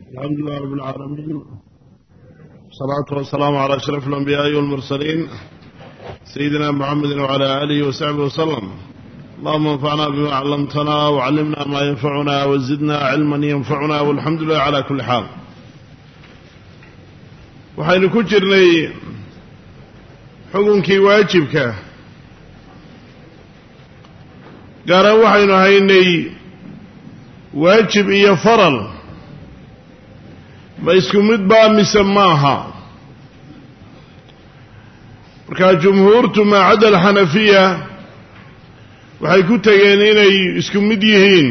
الحمد لله رب العالمين، والصلاة والسلام على أشرف الأنبياء والمرسلين سيدنا محمد وعلى آله وصحبه وسلم. اللهم انفعنا بما علمتنا وعلمنا ما ينفعنا وزدنا علما ينفعنا، والحمد لله على كل حال. waxaynu ku jirnay xukunkii waajibka, gaaraan waxaynu haynay waajib iyo faral ma isku mid baa mise maaha. markaa jumhuurtu maacadda alxanafiya waxay ku tegeen inay isku mid yihiin,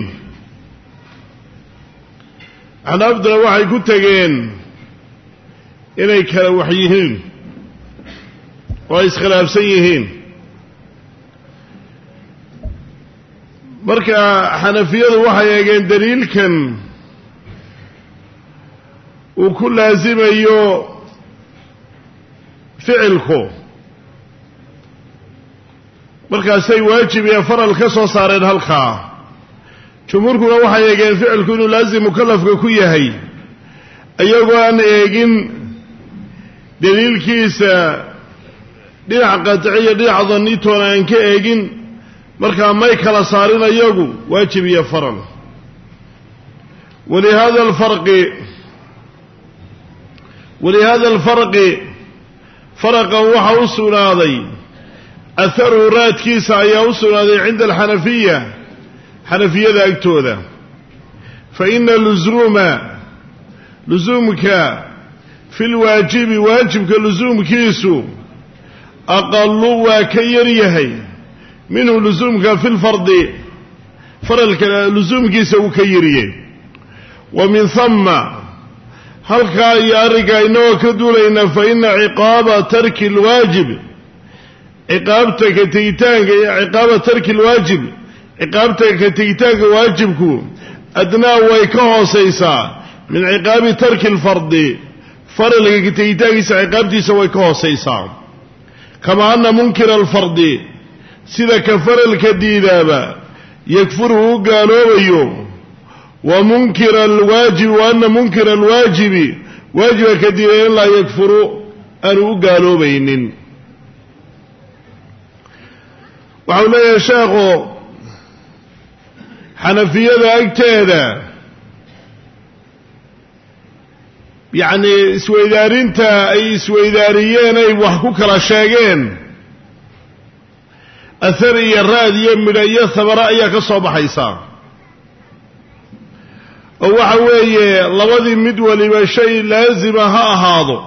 axnaafduna waxay ku tegeen inay kala wax yihiin oo ay iskhilaafsan yihiin. marka xanafiyadu waxay eegeen daliilkan uu ku laasimayo ficilku, markaasay waajib iyo faral ka soo saareen halkaa. jumhuurkuna waxay eegeen ficilku inuu laasim mukallafka ku yahay, iyagoo aan eegin daliilkiisa dhinac qatciya dhinac dannitoona aan ka eegin. markaa may kala saarin iyagu waajib iyo faral. walihada alfarqi faraqan waxaa u sugnaaday atharu raadkiisa ayaa u sugnaaday cinda alxanafiya, xanafiyada agtooda. fa ina lusuumka fi lwaajibi waajibka lusuumkiisu aqalu waa ka yaryahay minhu lusuumka fi lfardi, faralka lusuumkiisa uu ka yaryahay. wa min hama halkaa iyo arrinkaa inagoo ka duulayna fa ina ciqaaba tarki lwaajib, ciqaabta ka tegitaanka iyo ciqaaba tarki lwaajib, ciqaabta ka tegitaanka waajibku adnaa way ka hoosaysaa min ciqaabi tarki lfardi, faralka ka tegitaankiisa ciqaabtiisa way ka hoosaysaa. kama ana munkira alfardi, sida ka faralka diidaaba yakfuru u gaaloobayo, wa munkira alwaajibi wa ana munkira alwaajibi waajiba ka diidaya in laa yakfuru aanu u gaaloobaynin. waxau leeyahay sheekhu xanafiyada agteeda yacni isweydaarinta ay isweydaariyeen ay wax ku kala sheegeen, athar iyo raad iyo midho iyo habara ayaa ka soo baxaysa. oo waxa weeye labadii mid waliba shay laasima ha ahaado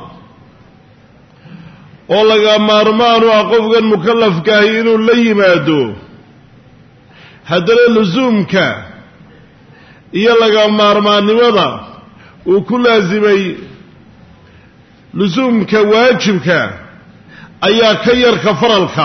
oo laga maarmaan u ah qofkan mukallafkaahi inuu la yimaado. haddana lusuumka iyo laga maarmaannimada uu ku laasimay lusuumka waajibka ayaa ka yarka faralka,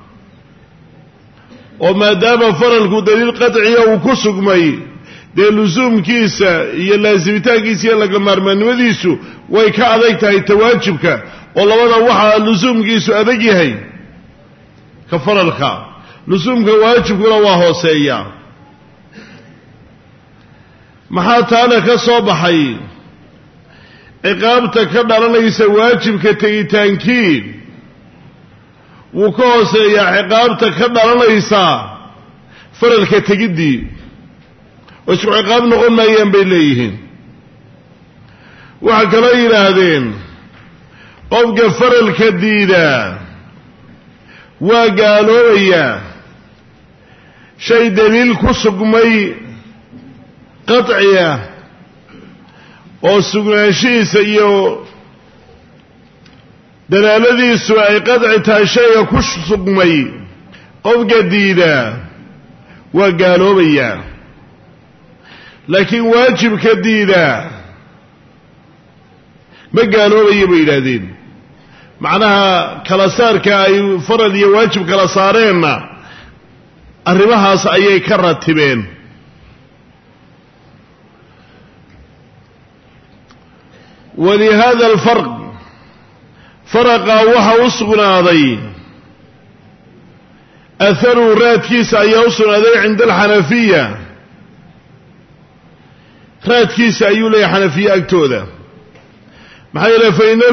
oo maadaama faralku daliil qadciya uu ku sugmay, dee lusuumkiisa iyo laasimitaankiisa iyo laga maarmaannimadiisu way ka adag tahay ta waajibka, oo labada waxaa lusuumkiisu adag yahay ka faralka, lusuumka waajibkuna waa hooseeya. maxaa taana ka soo baxay ciqaabta ka dhalanaysa waajibka tegitaankii wuu ka hooseeyaa ciqaabta ka dhalanaysa faralka tegiddii, oo isku ciqaab noqon maayaan bay leeyihiin. waxaa kaloo yidhaahdeen qofka faralka diidaa waa gaaloobayaa shay daliil ku sugmay qadciya oo sugnaanshihiisa iyo dalaaladiisu ay qadci tahay shayga ku sugmay, qofka diidaa waa gaaloobayaa. laakiin waajibka diidaa ma gaaloobayo bay yidhaahdeen. macnaha kala saarka ay faral iyo waajib kala saareenna arrimahaas ayay ka ratibeen. walihada alfarq faraqa waxa u sugnaaday atharu raadkiisa ayaa u sugnaaday cinda alxanafiya, raadkiisa ayuu leeyahay xanafiye agtooda maxaa yeelay fa ina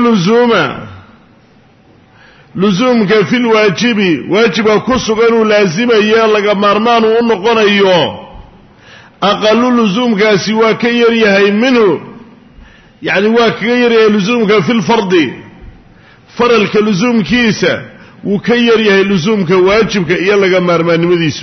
luzuumka fi lwaajibi waajiba ku sugan uu laasimayo laga maarmaan uu u noqonayo aqalu luzuumkaasi waa ka yaryahay minhu yacni waa kaga yaryahay luzuumka fi lfardi faralka luzuumkiisa wuu ka yaryahay luzuumka waajibka iyo laga maarmaannimadiisu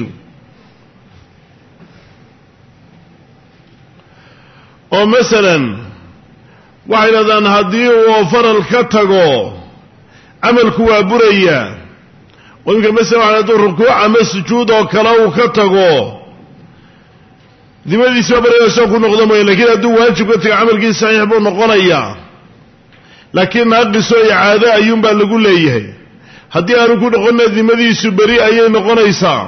oo masalan waxay dhahdaan haddii uu faral ka tago camalku waa buraya oo imika masalan waxa hadduu rukuuc ama sujuud oo kale uu ka tago dimadiisa barayasoo ku noqdo mooye lakiin hadduu waajib ka tago camalkii saxiix buu noqonayaa laakiin naaqisoo icaado ayuunbaa lagu leeyahay haddii aanu ku noqonna dimadiisu beri ayay noqonaysaa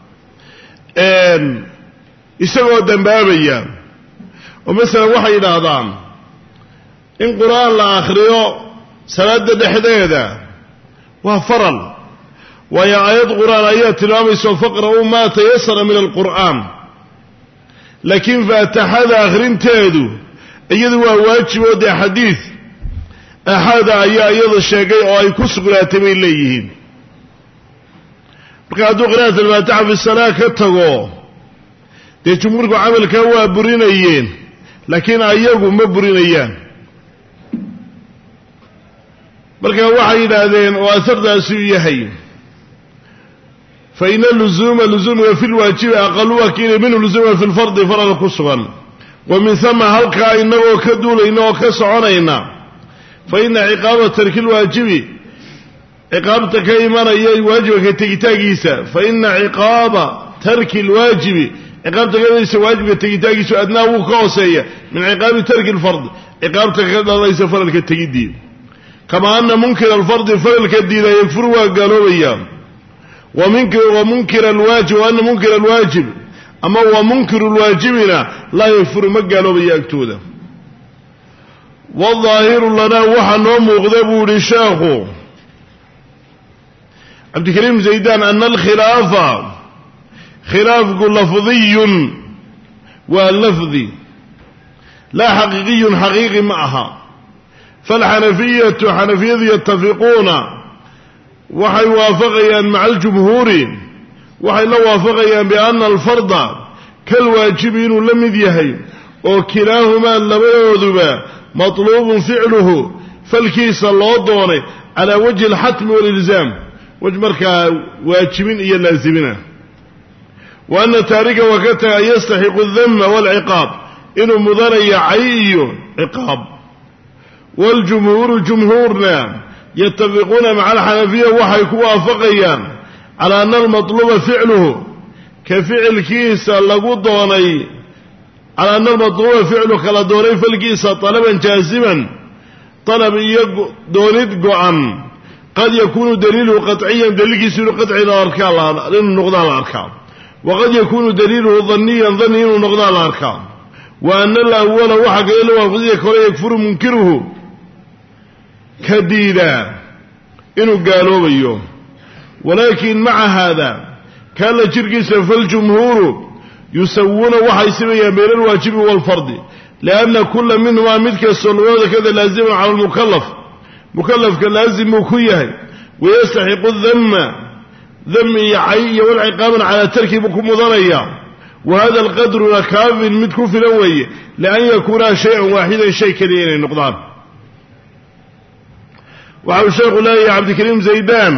isagoo dambaabaya oo masalan waxay yidhaahdaan in qur-aan la akhriyo salaada dhexdeeda waa faral waayo aayad qur-aan ayaa tilmaamayso faqra'uu maa tayasara min alqur'aan laakiin faataxada akhrinteedu iyadu waa waajib oo dee xadiid axaada ayaa iyada sheegay oo ay ku sugnaatay bay leeyihiin marka hadduu qira'at alfaatixa fi salaa ka tago dee jumhuurku camalkaa waa burinayeen laakiin ayagu ma burinayaan marka waxay yidhaahdeen oo asardaasi u yahay fa ina luzuumka fi lwaajibi aqalu waa ka minhu luzuumka fi lfardi farala ku sugan wa min hama halkaa inagoo ka duulayna oo ka soconayna fa ina ciqaaba tarki lwaajibi ciqaabta ka imanaya waajibka ka tegitaagiisa fa ina ciqaaba tarki lwaajibi ciqaabta kadaysa waajibka tegitaagiisu adnaa wuu ka hooseeya min ciqaabi tarki lfardi ciqaabta ka dhalaysa faralka tegidii kama ana munkira alfardi faralka diida yakfuru waa gaaloobaya wa munkira alwaajib wa ana munkira alwaajib ama wa munkiru lwaajibina laa yakfuru ma gaaloobaya agtooda waظaahiru lanaa waxaa noo muuqda buu ihi sheekhu cabdikariim zaydaan ana alkhilaafa khilaafku lafdiyun waa lafdi laa xaqiiqiyun xaqiiqi ma aha falxanafiyatu xanafiyadu yatafiquuna waxay waafaqayaan maca aljumhuuri waxay la waafaqayaan biana alfarda kalwaajibi inuu la mid yahay oo kilaahumaa labadooduba matluubun ficluhu falkiisa loo doonay calaa wajhi alxatmi walilzaam waj markaa waajibin iyo laazimina wa ana taarika waa ka taga an yastaxiqu aldama waalciqaab inuu mudanaya cay iyo ciqaab waljumhuuru jumhuurna yatafiquuna maca alxanafiya waxay ku waafaqayaan calaa ana almatluuba ficluhu ka ficilkiisa lagu doonay calaa ana almatluuba ficluhu kala doonay falkiisa talaban jaasiman talab iyo doonid go-an qad yakuunu daliiluhu qaciyan daliilkiisu inuu qaci inuu noqdaa la arkaa waqad yakuunu daliiluhu daniyan dani inuu noqdaa la arkaa wa ana alawala waxa kale la waafaqaya kole yakfuru munkiruhu ka diidaa inuu gaaloobayo walaakin maca haada kaala jirkiisa faljumhuuru yusawuuna waxay simayaan bayna alwaajibi waalfardi lianna kula minhumaa mid kastoo labadooda kada laaziman cala almukalaf mukalafka laazim buu ku yahay wayastaxiqu dama dami iyo cay iyo walciqaaban calaa tarki buu ku mudanaya wa hada alqadruna kaafin mid ku filan weeye lian yakuunaa shay-an waaxidan shay keliya inay noqdaan waxa uu sheekhu leeyahay cabdikariim zaydaan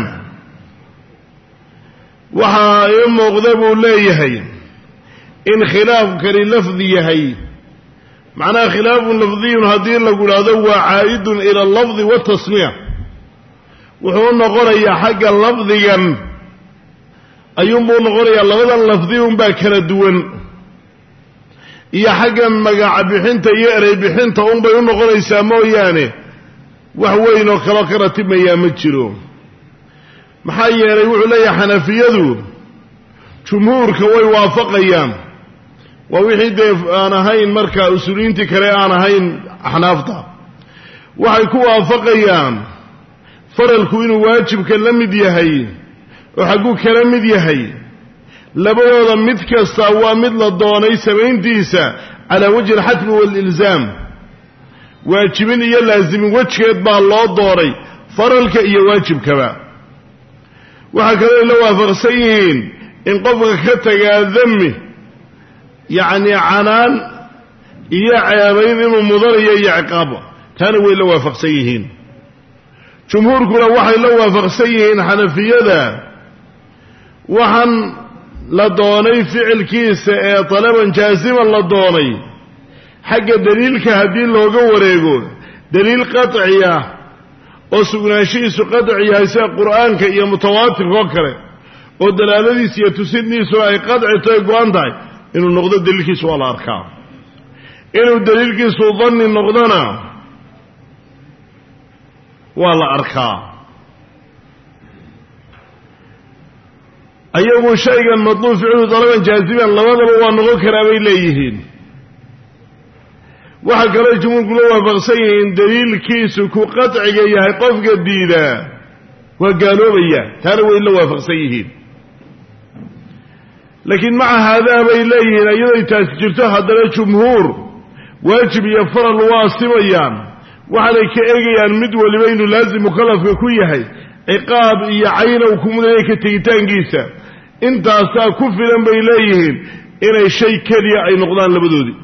waxaa ii muuqda buu leeyahay in khilaafkani lafdi yahay macnaha khilaafun lafdiyun haddii lagu idhaahdo waa caa'idun ila allafdi waatasmiya wuxuu u noqonayaa xagga lafdigan ayuunbuu noqonayaa labadan lafdi unbaa kala duwan iyo xaggan magaca bixinta iyo erey bixinta unbay u noqonaysaa mooyaane wax weyn oo kaloo ka ratimayaa ma jiro maxaa yeelay wuxuu leeyahay xanafiyadu jumhuurka way waafaqayaan waa wixii dee aan ahayn markaa usuuliyiintii kale aan ahayn axnaafta waxay ku waafaqayaan faralku inuu waajibka la mid yahay oo xagguu kala mid yahay labadooda mid kasta waa mid la doonay samayntiisa على وجه الحتم والإلزام واجبين إيا لازم وجه يطبع الله دوري فرلك إيا واجب كما وهكذا لو أفرسيين إن قفك كتغى ذمه يعني عنان إيا عيابين ومضر إيا عقابه كانوا إلا وافقسيهين جمهوركنا وحي لو وافقسيهين حنفية وحن لدوني فعل كيس طلبا جازما لدوني حق دليل كهدين لو قوريقو دليل قطعية وسقناشيس قطعية يسا قرآن كإيا متواتر وكره ودلالة سيتسدني سواء قطعي تيقوان داي إنه النقضة دليل كيس ولا أركام إنه دليل كيس وظن النقضنا ولا أركام أيضا شيئا مطلوب فعله طلبا جازما لماذا هو النقض كرامي إليهين وحكى الجمهور كلها فغسيهين دليل كيس كو قطعي يهي قفق الديدة وقالوا بياه تانوا إلا وفغسيهين لكن مع هذا بإليهين أيضا تسجرته هذا الجمهور واجب يفر الواصبيان وعليك إيجيان مدوى لبين لازم مخلف كويهي عقاب يعين وكمون إليك تيتان قيسا انت أسا كفلا بإليهين إلى شيء كريا أي نقضان لبدودي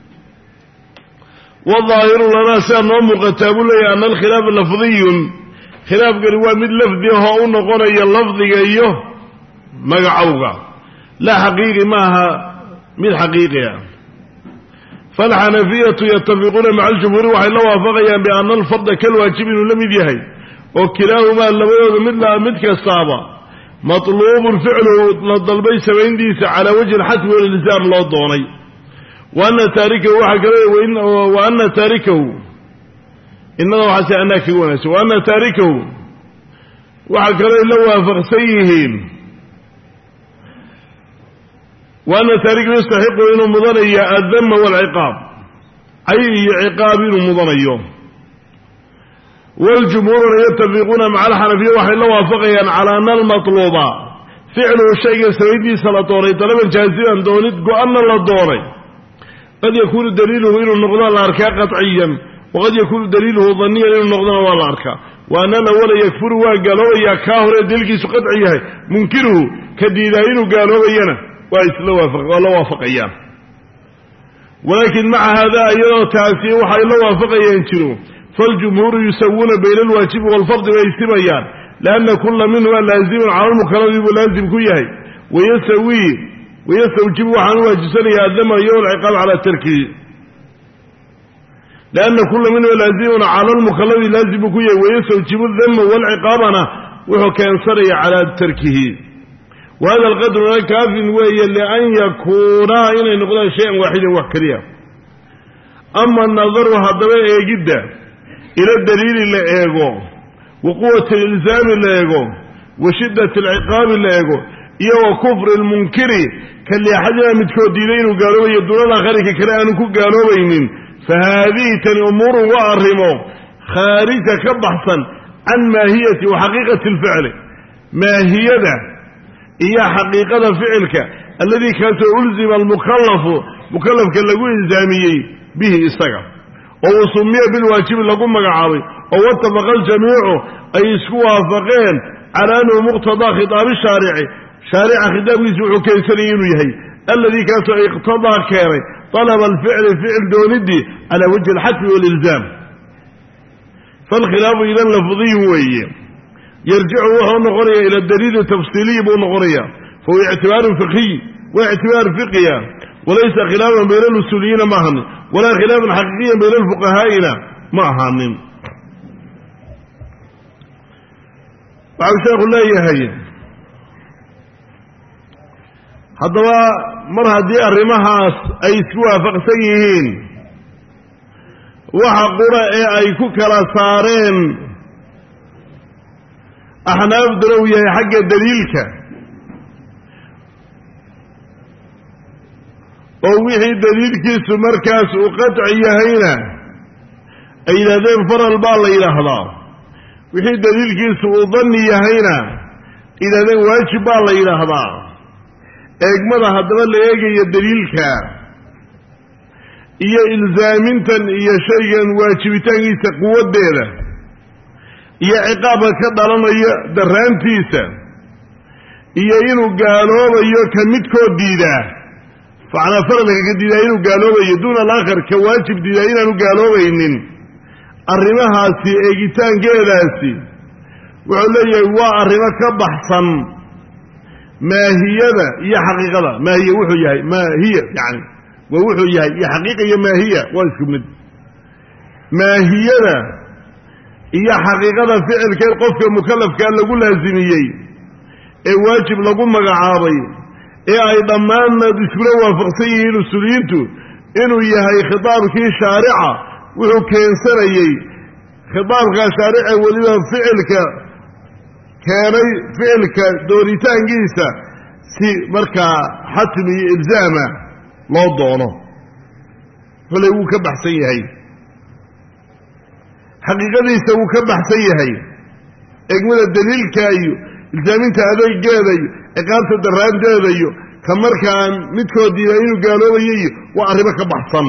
والظاهر لنا سأنهم مقتاب لي أن الخلاف اللفظي خلاف قريبا من لفظي هؤلاء نقول اللفظي أيه مقعوغا لا حقيقي معها من حقيقها فالحنفية يتفقون مع الجمهور وحي الله وافقيا بأن الفرد كالواجب لم يديهي وكلاهما اللبيض مثل الصعبة مطلوب الفعل للضلبي سبعين ديس على وجه الحتم والإلزام الله الضوني وأن تاركه وأن تاركه إنه حسي أنك ونس وأن تاركه وحكرا لو وافق سيهين وأن تاركه يستحق إنه مضنية الذم والعقاب أي عقاب مضنيه والجمهور يتفقون مع الحنفية وحي الله وافقيا على أن المطلوب فعله الشيء سويدي سلطوري طلبا جازيا دونت قؤمنا للدوري قد يكون دليله إنه النقضان الأركاء قطعيا وقد يكون دليله ظنيا إنه النقضان والأركاء وأن الأول يكفر وقالوا يا كاهر دلكي سقطعيه منكره كديدين قالوا ينا ولا وافقيا ولكن مع هذا أيضا تأثير وحي الله وافقيا ينشرون فالجمهور يسوون بين الواجب والفرض ويجتمعان لأن كل منهما لازم على المكلف ولازم كيه ويستوجب عن واجسنه الذم يوم العقاب على تركه لأن كل منهما لازم على المكلف لازم كيه ويستوجب الذم والعقاب وهو كان صري على تركه وهذا القدر كاف وهي لأن يكون إن نقول شيئا واحدا وحكريا أما النظر هذا جدا إلى الدليل اللي إيغو وقوة الإلزام اللي إيغو وشدة العقاب اللي إيغو إيو كفر المنكر كاللي حاجة متكودينين وقالوا يدون الآخرين كرانكو قالوا بينين فهذه أمور وأرموا خارجة كبحثا عن ماهية وحقيقة الفعل ماهية هي حقيقة فعلك الذي كانت ألزم مكلف كاللقو إلزامي به إستقر وسمي بالواجب لكم مقعاوي واتفق الجميع أي سكوا فقين على أنه مقتضى خطاب الشارع خطابه سوء كيسرين يهي الذي كان اقتضى كيري طلب الفعل فعل دوندي على وجه الحتم والإلزام فالخلاف إذا اللفظي هو يرجع وهو نغرية إلى الدليل التفصيلي بنغرية فهو اعتبار فقهي واعتبار فقهي وليس خلافا بين الأصوليين معهم ولا خلافا حقيقيا بين الفقهاء معهم بعد شيخ الله يهي هذا مرة دي الرماها أي سوا فقسيهين وحقورة أي كوكرا صارين أحناف دروية حق دليلك ووحي دليل كيس مركز وقطعي هينا أي لذين فر البال إلى هذا وحي دليل كيس وظني هينا إلى ذين واجب الله إلى هذا إجمالا هذا اللي يجي الدليل كا iyo ilzaamintan iyo shaygan waajibitaankiisa quwaddeeda iyo ciqaabka ka dhalanaya daraantiisa iyo inuu gaaloobayo ka midkood diidaa macnaa faralka ka diidaa inuu gaaloobayo duuna alaakhar ka waajib diidaa inaanu gaaloobaynin arrimahaasi eegitaankeedaasi wuxuu leeyahay waa arrimo ka baxsan maahiyada iyo xaqiiqada. maahiya wuxuu yahay maahiya yani waa wuxuu yahay iyo xaqiiqa iyo maahiya waa isku mid. maahiyada iyo xaqiiqada ficilkeed qofka mukallafkaa lagu laasimiyey ee waajib lagu magacaabay ee ay dhammaannood iskula waafaqsan yihiin usuuliyiintu inuu yahay khitaabkii shaarica wuxuu keensanayey khitaabkaa shaarica weliba ficilka keenay ficilka doonitaankiisa si markaa xatmi iyo ilzaama loo doono kolay wuu ka baxsan yahay xaqiiqadiisa wuu ka baxsan yahay egmada daliilka iyo ilzaaminta adeegeeda iyo ciqaabta daraanteeda iyo ka markaan midkood diidaa inuu gaaloobayo iyo waa arrimo ka baxsan.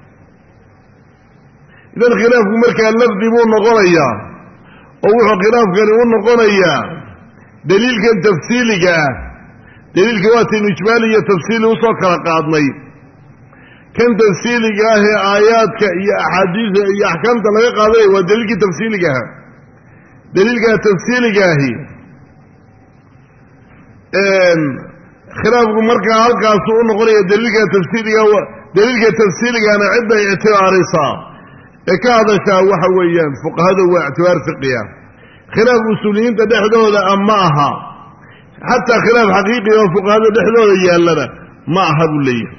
idan khilaafku markaa lafdi buu noqonayaa oo wuxuu khilaafkani u noqonayaa daliilkan tafsiiliga ah. daliilka waataynu ijmaali iyo tafsiili usoo kala qaadnay. kan tafsiiliga ah ee aayaadka iyo axaadiisa iyo axkaamta laga qaadanaya waa daliilkii tafsiiliga aha. daliilkaa tafsiiliga ahi khilaafku markaa halkaasu u noqonaya daliilka tafsiiliga. daliilka tafsiiligana cidday ictibaarisaa ee ka hadashaa waxa weeyaan fuqahada waa ictibaar fiqiya. khilaaf usuuliyiinta dhexdooda ma aha, xataa khilaaf xaqiiqiga oo fuqahada dhexdooda yaallana ma aha buu leeyahay.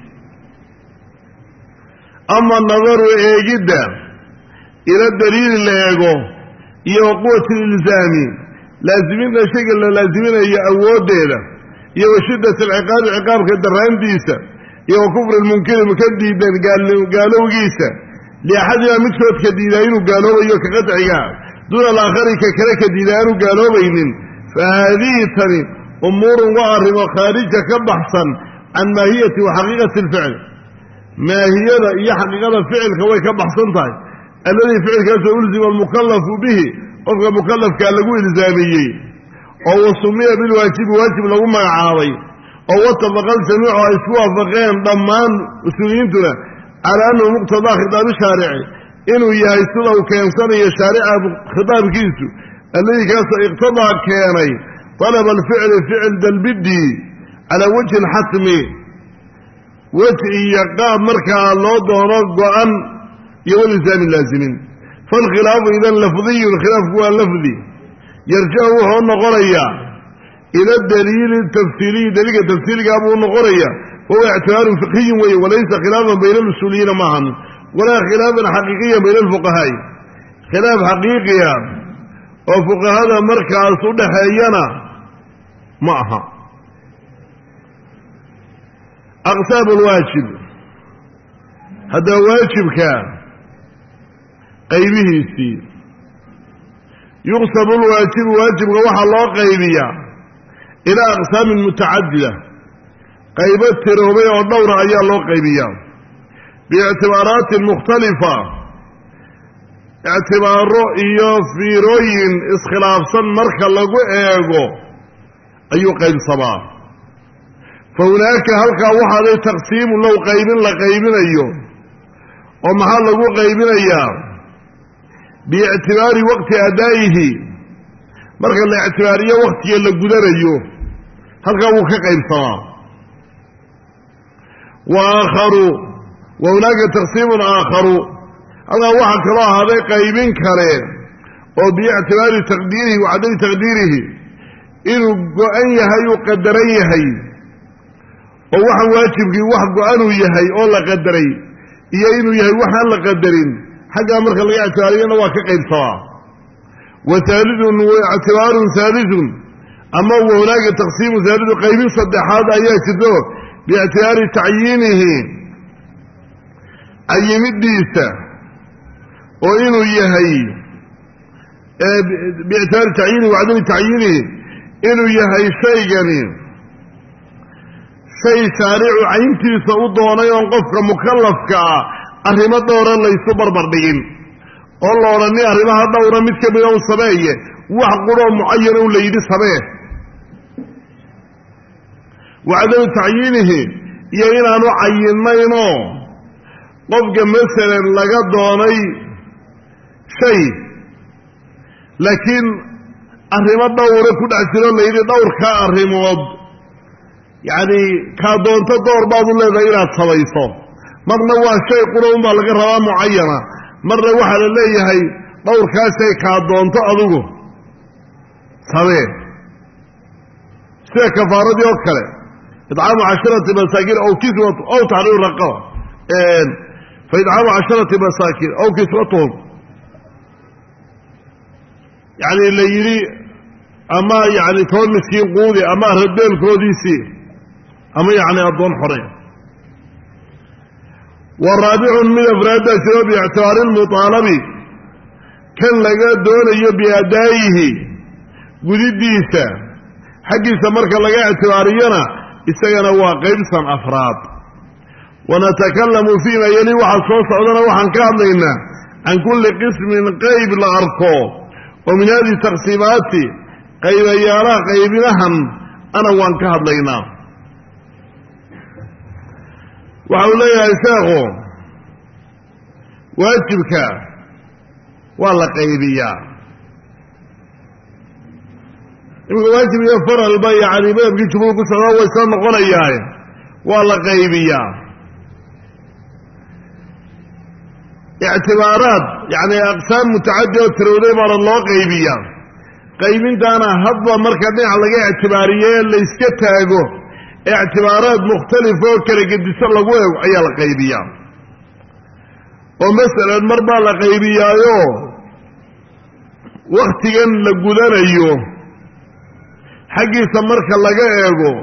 ama nadaru eegidda ila daliili la eego iyo wa quwati ilzaami laasiminta shayga la laasiminayo awooddeeda iyo wa shiddat alciqaabi ciqaabka daraantiisa iyo wa kufri lmunkiri maka diidan gaalowgiisa liaxadimaa midkoodka diidaa inuu gaaloobayo ka qadciga duuna alaakhari ka kale ka diidaa aanu gaaloobaynin fa haadihi tani umuurun waa arrimo khaarija ka baxsan can maahiyati wa xaqiiqati alficl. maahiyada iyo xaqiiqada ficilka way ka baxsan tahay. alladii ficilkaasoo ulzima almukallafu bihi qofka mukallafkaa lagu ilzaamiyey oo wasumiya bilwaajibi waajib lagu magacaabay oo watafaqa aljamiicu ay isku waafaqeen dhammaan usuuliyiintuna calaa annahu muqtadaa khitaabi shaarici inuu yahay sida uu keensanayo shaarica khitaabkiisu alladii kaasoo iqtadaa keenay talaba alficli ficil dalbidii calaa wajhi alxatmi wejhi iyo qaab markaa loo doono go-an iyo walisaami laazimin. falkhilaafu idan lafdiyun khilaafku waa lafdi yarjacu wuxuu noqonayaa ila daliili tafsiiliyi daliilka tafsiiligaa buu noqonayaa wahuwa ictibaarun fiqhiyun weeye walaysa khilaafan bayna alusuuliyiina maahan walaa khilaafan xaqiiqiyan bayna alfuqahaa'i khilaaf xaqiiqiya oo fuqahada markaas u dhaxeeyana ma aha. aqsaam alwaajib haddaba waajibka qaybihiisii yuqsamu lwaajibu waajibka waxaa loo qaybiyaa ilaa aqsaamin mutacadida qaybo tiroobay oo dhowra ayaa loo qaybiyaa biictibaaraatin mukhtalifa ictibaaro iyo fiirooyin iskhilaafsan marka lagu eego ayuu qaybsamaa. fa hunaaka halkaa waxaaday taqsiimu low qaybin la qaybinayo oo maxaa lagu qaybinayaa biictibaari waqti adaa'ihi marka la ictibaariyo waqtiga la gudanayo halkaa wuu ka qaybsamaa. wa aakharu wa hunaaka taqsiimun aakharu halkaa waxaa kaloo ahaaday qaybin kale oo biictibaari taqdiirihi wa cadami taqdiirihi inuu go-an yahay uu qadaran yahay oo waxaan waajibkii wax go-anuu yahay oo la qadaray iyo inuu yahay waxaan la qadarin xaggaa marka laga ictibaariyana waa ka qaybsamaa. wa haalidun ictibaarun haalidun ama wa hunaaka taqsiimu haalidu qaybin saddexaad ayaa jirto biictibaari tacyiinihi cayimidiisa oo inuu yahay biictibaari tacyiinihi wacadami tacyiinihi inuu yahay shaygani shay shaaricu cayntiisa u doonay oon qofka mukallafka ah arrimo dhowra laysu barbardhigin oo la odhanin arrimaha dhowra mid ka mida u sameeye wax quroo mucayana u layidhi samee wacadamu tacyiinihi iyo inaanu cayinnaynoo qofka masalan laga doonay shay laakiin arrimo dhowra ku dhex jiro layidhi dhowrkaa arrimood yacni kaa doonto door baad u leedahay inaad samayso marna waa shay qura unbaa laga rabaa mucayana marna waxaa la leeyahay dhowrkaasay kaa doonto adigu samee sida kafaaradii oo kale idcaamu 10 masaakiin aw kiswatu aw tahriiru raqaba fa idcaamu 10 masaakiin aw kiswatuhum yacni la yidhi ama yacni 10 miskiin quudi ama radeelkoodiisii ama yacni addoon xorey والرابع من أفراد شباب باعتبار المطالب كان لقى دون بأدائه قديديسا حقي سمرك لقى اعتبارينا استغنى واقبسا أفراد ونتكلم فيما يلي وحصوص عدنا وحنكاملنا عن كل قسم قيب لغرقه ومن هذه التقسيمات قيب يارا قيب لهم أنا وانكاملنا وحولي يا إساقو واجبك والله قيبيا واجب يفر البيع عن إمام يجبوك سنوى ويسان قرياي والله قيبيا اعتبارات يعني أقسام متعددة وترولي بار الله قيبيا قيبين دانا هضا مركبين على اعتباريين اللي يسكتها اعتبارات مختلفة وكلا قد يسأل الله عيال قيبية ومثلا مربع لقيبية وقت ين لقودان ايو حقي سمرك لقاء ايو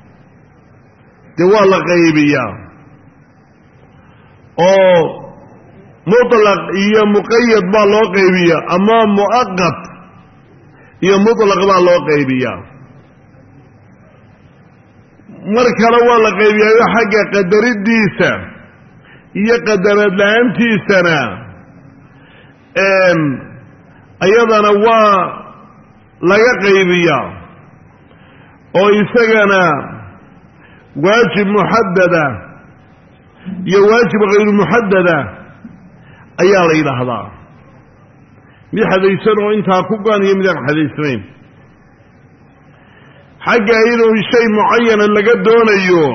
دوال قيبية او مطلق ايا مقيد بالله قيبية اما مؤقت ايا مطلق بالله قيبية markale waa la qaybiyaa xagga qadaridiisa iyo qadarad la'aantiisana ayadana waa laga qaybiyaa oo isagana waajib muhaddada iyo waajib غير muhaddada ayaa la yiraahdaa mid xadaysan oo inta ku gaan iyo mid aan xadaysnayn حاجة إنه شيء معين لقد دونه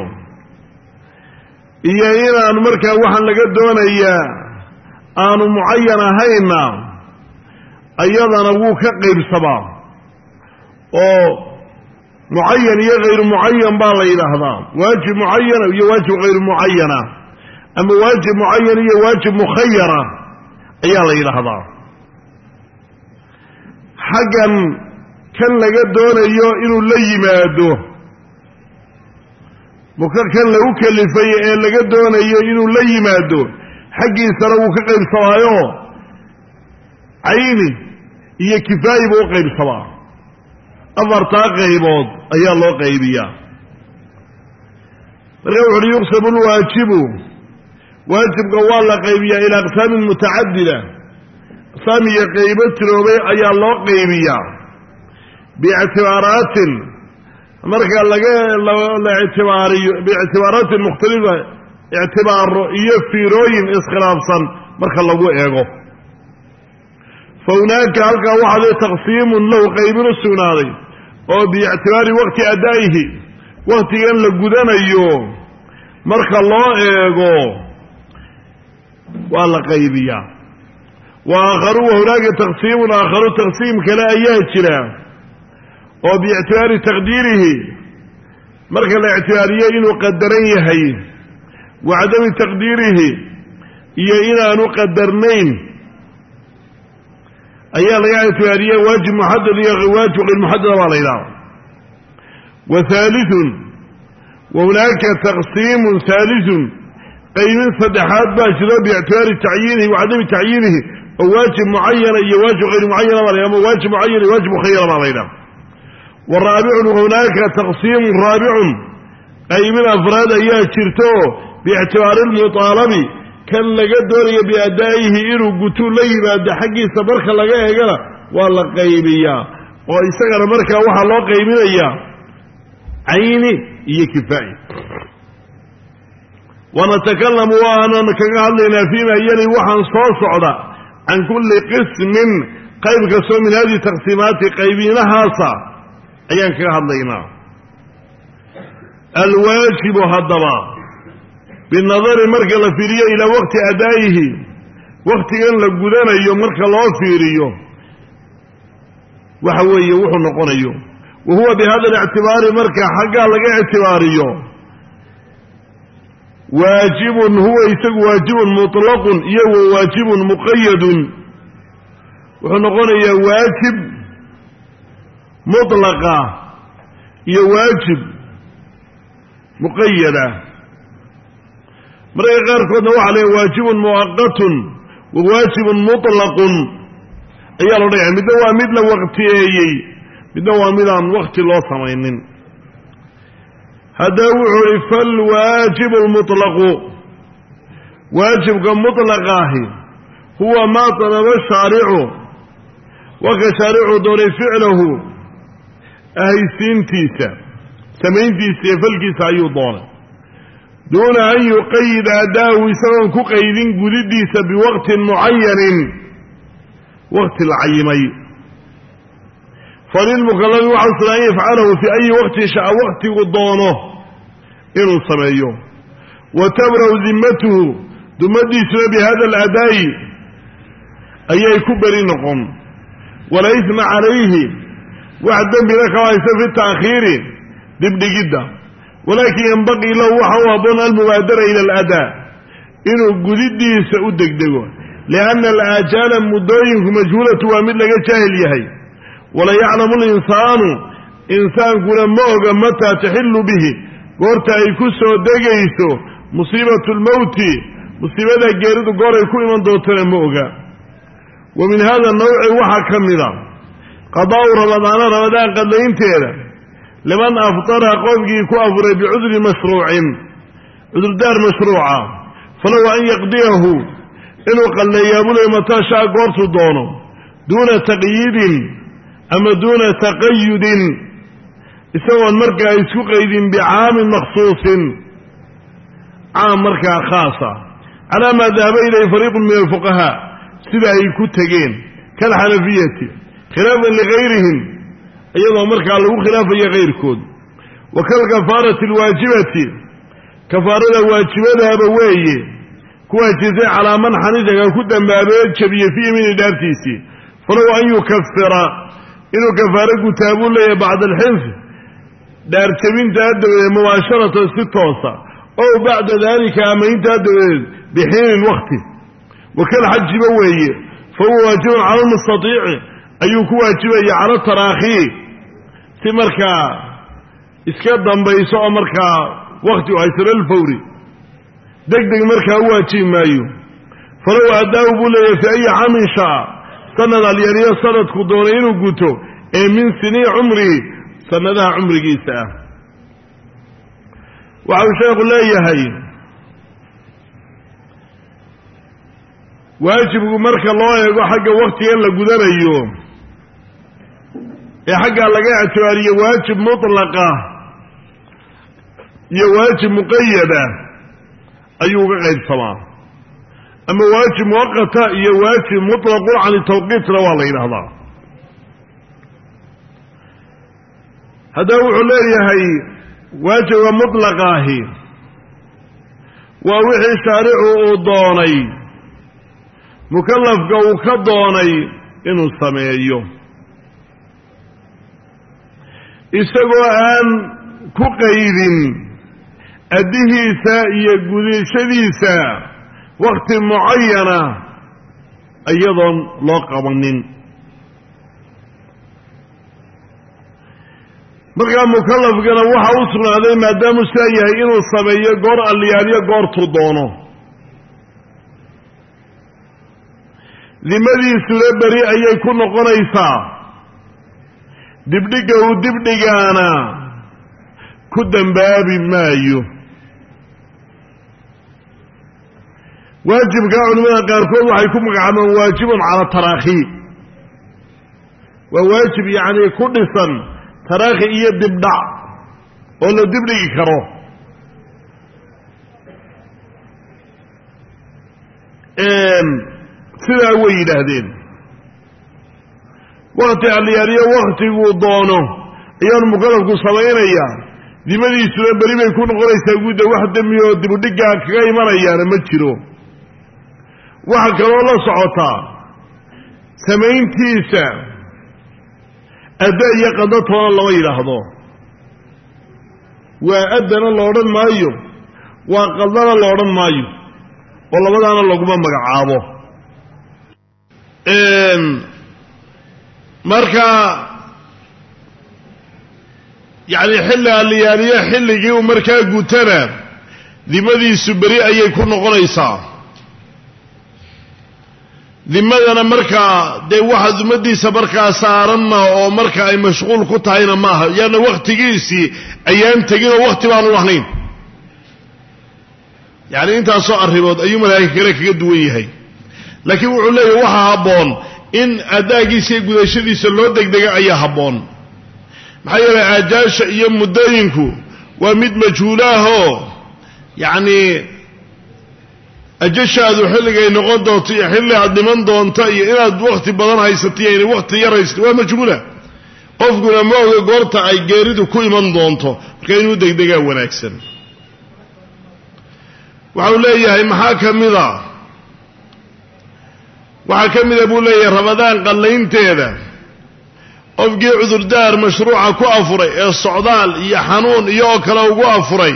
إيا إنا أن مركا وحن لقد دونه إيا أن معين هينا أيضا نبوك قيب سبا أو معين يا غير معين بالا إلى هذا واجب معين يا واجب غير معينة أما واجب معين يا واجب مخيرة أيضا إلى هذا حاجة كان لقى دونيو إنه لا يمادو بكر كان له كلفي إن لقى دونيو إنه لا يمادو حقي سروا كقيب صوايو عيني هي كفاية بو قيب صوا أفرتا قيبود أي الله قيبيا روح يقسم الواجب واجب قوال قيبيا إلى أقسام متعددة أقسام قيبت روبي أي الله قيبيا باعتبارات مركا باعتبارات مختلفة اعتبار في روين اسخلافا مركا لغو ايغو فهناك هلقا واحد تقسيم له قيبين السناري او باعتبار وقت ادائه وقت ين لقودان ايو مركا الله ايغو والله قيبيا واخروا هناك تقسيم اخر تقسيم كلا اياتنا وباعتبار تقديره مركز الاعتبارية إنه قدرين هي وعدم تقديره هي إنه نقدرنين أيها الاعتبارية واجب محدد يا واجب غير محدد ولا إله وثالث وهناك تقسيم ثالث قيم صدحات باشرة باعتبار تعيينه وعدم تعيينه واجب معين أي واجب غير معين ولا إله واجب معين واجب خير ولا إله والرابع هناك تقسيم رابع أي من أفراد أيها شرتو باعتبار المطالب kan laga doonaya biadaa'ihi inuu gutuu la yimaado xaggiisa marka laga eegana waa la qaybiyaa oo isagana markaa waxaa loo qaybinayaa cayni iyo kifaa'i wanatakallamu waanan kaga hadlaynaa fiima yali waxaan soo socda can kulli qismin qayb kastoo min hadihi taqsiimaati qaybiinahaasa ayaan kaga hadlaynaa alwaajibu haddaba binadari marka la fiiriyo ilaa waqti adaa'ihi waqtigan la gudanayo marka loo fiiriyo waxa weeye wuxuu noqonayo wa huwa bihada alictibaari marka xaggaa laga ictibaariyo waajibun huwa isagu waajibun muطlaqun iyo wa waajibun muqayadun wuxuu noqonayaa waajib mutlaqa iyo waajib muqayada mararka qaarkoodna waxaa leeyahay waajibun muwaqatun wa waajibun muطlaqun ayaa la odhanaya midna waa mid la waqtiyeeyey midna waa midaan waqti loo samaynin haddaba wuxuu ihi falwaajibu lmuطlaqu waajibka muطlaqaahi huwa maa talaba shaaricu waka shaaricu doonay ficlahu ahaysiintiisa samayntiisa iyo falkiisa ayuu doonay duuna an yuqayida adaahu isagoon ku qaydin gudidiisa biwaqtin mucayanin waqti la cayimay falilmukalafi waxaa sugan an yafcalahu fii ayi waqtin sha'a waqtigu doono inuu sameeyo wa tabra'u dimmatuhu dumadiisuna bihada aladaa'i ayay ku beri noqon wala isma calayhi wax dembina kama haysa fi ta'khiiri dibdhigidda walaakin yanbaqii lahu waxa u habboon almubaadara ila aladaa inuu gudidiisa u degdego lianna alaajaala muddooyinku majhuulatu waa mid laga jaahil yahay wala yaclamu linsaanu insaankuna ma oga mataa taxillu bihi goorta ay ku soo degayso musiibatu lmowti musiibada geeridu goor ay ku iman doontana ma oga wa min hada nawci waxaa ka mida qadaa'u ramadaana ramadaan qadlaynteeda liman aftara qofkii ku afuray bicudri mashruucin cudurdaar mashruuca falow an yaqdiyahu inuu qalleeyaabulay mataa shaa goortuu doono duuna taqyiidin ama duuna taqayudin isagoon markaa isku qaydin bicaamin makhsuusin caam markaa khaasa calaa maa dahaba ilayhi fariiqun min alfuqahaa sida ay ku tegeen kalxanafiyati khilaafan ligayrihim iyadoo markaa lagu khilaafayo kayrkood wa kalkafaarati alwaajibati kafaarada waajibadaaba weeye ku waajibtay calaa man xanidaga ku dambaabee jabiye fii yamiini dhaartiisii falow an yukafira inuu kafaaro gutaabuu leeyahay bacda alxinf dhaar jabintaa dabadeed mubaasharatan si toosa ow bacda daalika ama intaa dabadeed bixiinin wakti wakalxajiba weeye fahuwa waajibun cala almustatiici ayuu ku waajibaya cala taraakhi si markaa iska dambayso oo markaa wakti u haysano alfawri deg deg markaa u waajibi maayo falow addaahu buu leeyahay fi ayi camin sha'a sanad alyaniyo sanadku doonay inuu guto ee min sinii cumrihi sanadaha cumrigiisa ah waxau sheekhu leeyahay waajibku marka loo eego xagga waktigan la gudanayo ee xaggaa laga ictibaariyo waajib mutlaqa iyo waajib muqayada ayuu uga qaybsamaa ama waajib muwaqata iyo waajib mutlaqun can tawqiitna waa la yidhaahdaa haddaba wuxuu leeyahay waajibka mutlaqaahi waa wixii shaaricu uu doonay mukallafka uu ka doonay inuu sameeyo isagoo aan ku qaydin addihiisa iyo gudashadiisa wakti mucayana iyadoon loo qabanin markaa mukallafkana waxa u sugnaaday maadaamuu sidaa yahay inuu sameeyo goor alliyaaliyo goortuu doono dimadiisuna beri ayay ku noqonaysaa dibdhigga uu dibdhigaana ku dembaabi maayo waajibka culimada qaarkood waxay ku magacaabaan waajibun cala taraakhi waa waajib yacni ku dhisan taraakhi iyo dibdhac oo la dibdhigi karo sidaa way yidhaahdeen wakti alliyaaliyo waktiguu doono ayaanu mukalafku samaynayaa dimadiisuna beri bay ku noqonaysaa guudda wax dembi oo dibudhiggaa kaga imanayaana ma jiro waxaa kaloo la socotaa samayntiisa adda iyo qado toona lama yidhaahdo waa addana la odhan maayo waa qadana la odhan maayo oo labadaana laguma magacaabo marka yacni xilli alliyaaliyo xilligii uu markaa gutana dimadiisu beri ayay ku noqonaysaa dimadana markaa dee waxa dumadiisa markaa saaranna oo marka ay mashquul ku tahayna maaha yaana wakhtigiisii ayaan tegin oo wakhti baanu lahayn yacni intaasoo arrimood ayuu malaa'ika kale kaga duwan yahay laakiin wuxuu leeyahay waxaa habboon in addaagiisa iyo gudashadiisa loo degdega ayaa habboon maxaa yeelay aajaasha iyo muddooyinku waa mid majhuulaahoo yacni ajashaadu xilligay noqon doonto iyo xilli aad dhiman doonta iyo inaad wakhti badan haysato iyo inay wakhti yar haysato waa majhuula qofkuna ma oga goorta ay geeridu ku iman doonto marka inuu degdegaa wanaagsan waxau leeyahay maxaa ka mida waxaa ka mida buu leeyahay ramadaan qallaynteeda qofkii cudurdaar mashruuca ku afuray ee socdaal iyo xanuun iyo oo kale ugu afuray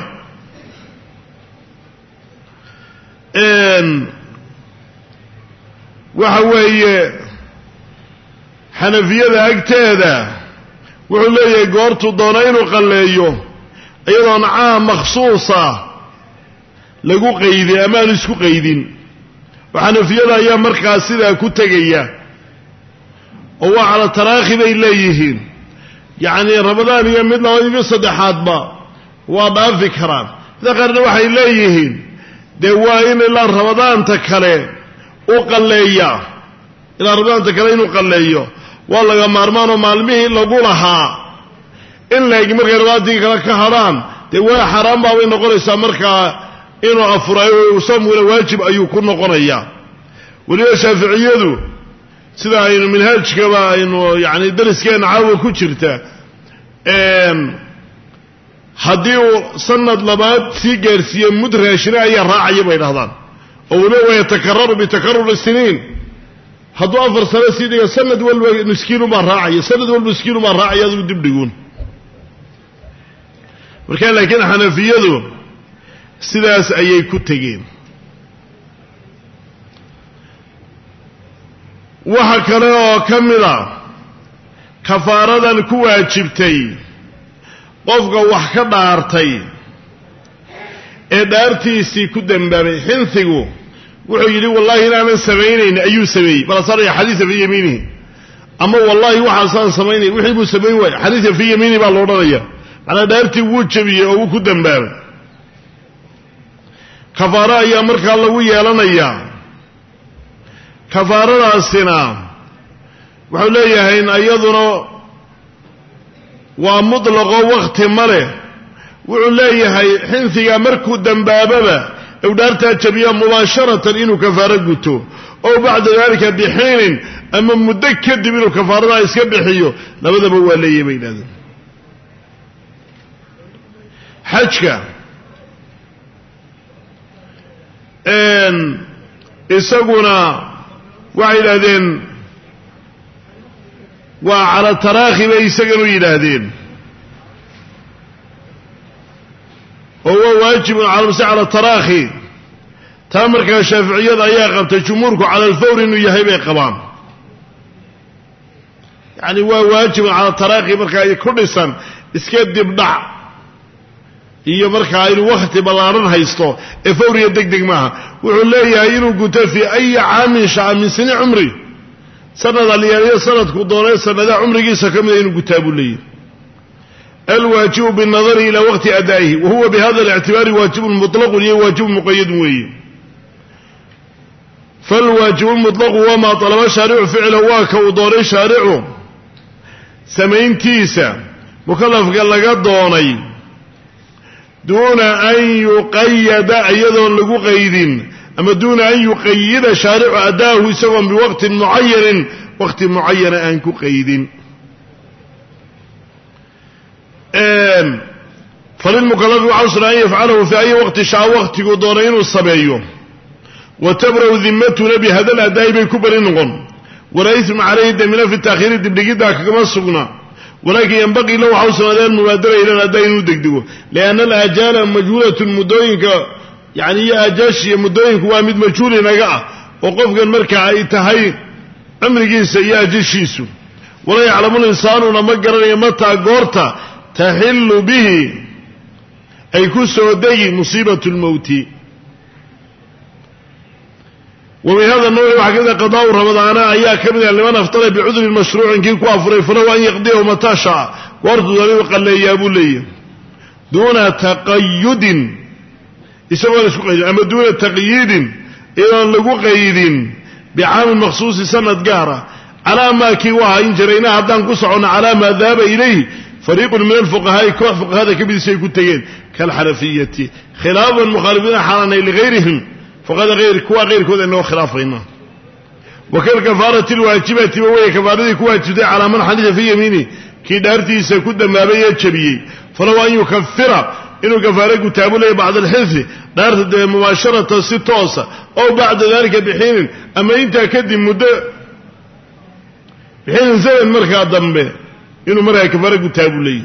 waxa weeye xanafiyada agteeda wuxuu leeyahay goortuu doono inuu qalleeyo iyadoon caam makhsuusa lagu qaydin ama aan isku qaydin oo xanafiyada ayaa markaas sidaa ku tegaya oo waa cala taraakhi bay leeyihiin yacni ramadaan iyo mid labaad iyo saddexaadba waa dhaafi karaan sida qaarna waxay leeyihiin dee waa in ilaa ramadaanta kale u qalleeya ilaa ramadaanta kale inuu qalleeyo waa laga maarmaanoo maalmihii lagu lahaa in laeg markay ramadaantii kale ka hadhaan dee waa xaaraan baabay noqonaysaa markaa inuu afurayo samuna waajib ayuu ku noqonayaa weliba shaaficiyadu sida aynu minhaajkaba aynu yacni dariskeenna caawa ku jirta haddii uu sanad labaad sii gaarsiiye mud raashina ayaa raacaya bay dhahdaan oo weliba wayatakararu bitakaruri siniin hadduu 4 sano sii dhiga sanad walba miskiinubaa raacaya sanad walba miskiinubaa raacaya aduu dibdhiguun markaa laakiin xanafiyadu sidaas ayay ku tegeen waxa kale oo ka mida kafaaradan ku waajibtay qofka wax ka dhaartay ee dhaartiisii ku dambaabay xinsigu wuxuu yidhi wallahi inaanan samaynayn ayuu sameeyey balasaraya xadiisa fii yamiinihi ama wallahi waxaasaan samaynay wixii buu samayn waayey xadiisa fii yamiinihi baa lo odhanaya macnaa dhaartii wuu jabiyey oo wuu ku dambaabay kafaaro ayaa markaa lagu yeelanayaa kafaaradaasina wuxuu leeyahay iyaduna waa mutlaqo wakti ma leh wuxuu leeyahay xinsiga markuu dambaababa u dhaartaa jabiya mubaasharatan inuu kafaaro guto oo bacda dalika bixiinin ama muddo kadib inuu kafaaradaa iska bixiyo labadaba waa leeyahay bay yidhahdeen xajka isaguna waxay yidhaahdeen waa cala taraakhi bay isaganu yidhaahdeen oo waa waajibun cala taraakhi taa markaa shaaficiyada ayaa qabtay jumhuurku cala alfawr inuu yahay bay qabaan yacni waa waajibun cala taraakhi markaa ay ku dhisan iska dibdhac iyo markaa inuu wakhti ballaaran haysto ee fawriya deg deg maaha wuxuu leeyahay inuu guto fii ayi caamin shaca min sini cumri sanad alyaaliyo sanadku doonay sanadaha cumrigiisa ka mida inuu gutaa buu leeyahy alwaajibu binnadari ilaa waqti adaa'ihi wa huwa bihada alictibaari waajibun mutlaqun iyo waajibun muqayadun weeye فالواجب المطلق وما طلب الشارع فعله واكو دوري شارعه سمين تيسا مكلف قال لك دوني دون أن يقيد أيضا لقو قيد أما دون أن يقيد شارع أداه سواء بوقت معين وقت معين أنكو قيد فللمكلف عسر أن يفعله في أي وقت شاء وقت دورين الصبي وتبرأ ذمتنا بهذا الأداء بكبر نغن ولا إثم عليه الدمنا في التأخير الدبلجي كما سقنا ولكن ينبغي له عسر أداء المبادرة إلى الأداء ندقدقه لأن الأجال مجهولة المدوينك يعني أجاش مدوينك وامد مجهول نقع وقفك المركع يتهي أمريكي سيئة جيشيسو ولا يعلم الإنسان ونمقر يمتع قورتا تحل به أي كسو دي مصيبة الموت وبهذا النوع وحكذا قضاء رمضان أيها كمدا لمن افترى بعذر المشروع كي كوافر فلو أن يقضيه متى شاء وارض ذلك وقال لي يا أبو لي دون تقيد يسمى لسوء أما دون تقييد إذا لقو قيد بعام مخصوص سنة قارة على ما كيواها إن جريناها عبدان قصعنا على ما ذهب إليه فريق من الفقهاء كوافق هذا كبير سيكون كالحنفية خلافا مخالفين حالنا لغيرهم فقد غير كذا أنه خلافهما وكالكفارة الواجبة وهي كفارة كواجبة على من حدث في يمينه كي دارتي سكد ما بيت شبيه فلو أن يكفر إنه كفارة كتاب له بعد الحث دارت مباشرة ستوسة أو بعد ذلك بحين أما أنت أكدم مدة بحين زي المركة ضمه إنه مركة كفارة كتاب له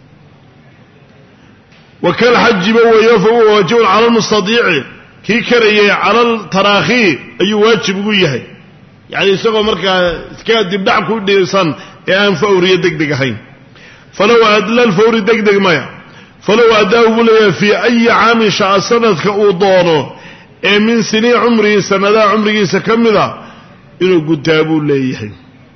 وكالحج ويوفو وواجب على المستطيع كي كريه على التراخي أي واجب قويه يعني يسوى مركا كاد يبدع كل ديسان يعني فوري دقدقين فلو أدلى الفوري دقدق مايا فلو أداه في أي عام شاء سنة كأوضانه من سنين عمري سنة عمري سكمدا إنه قتابوا ليه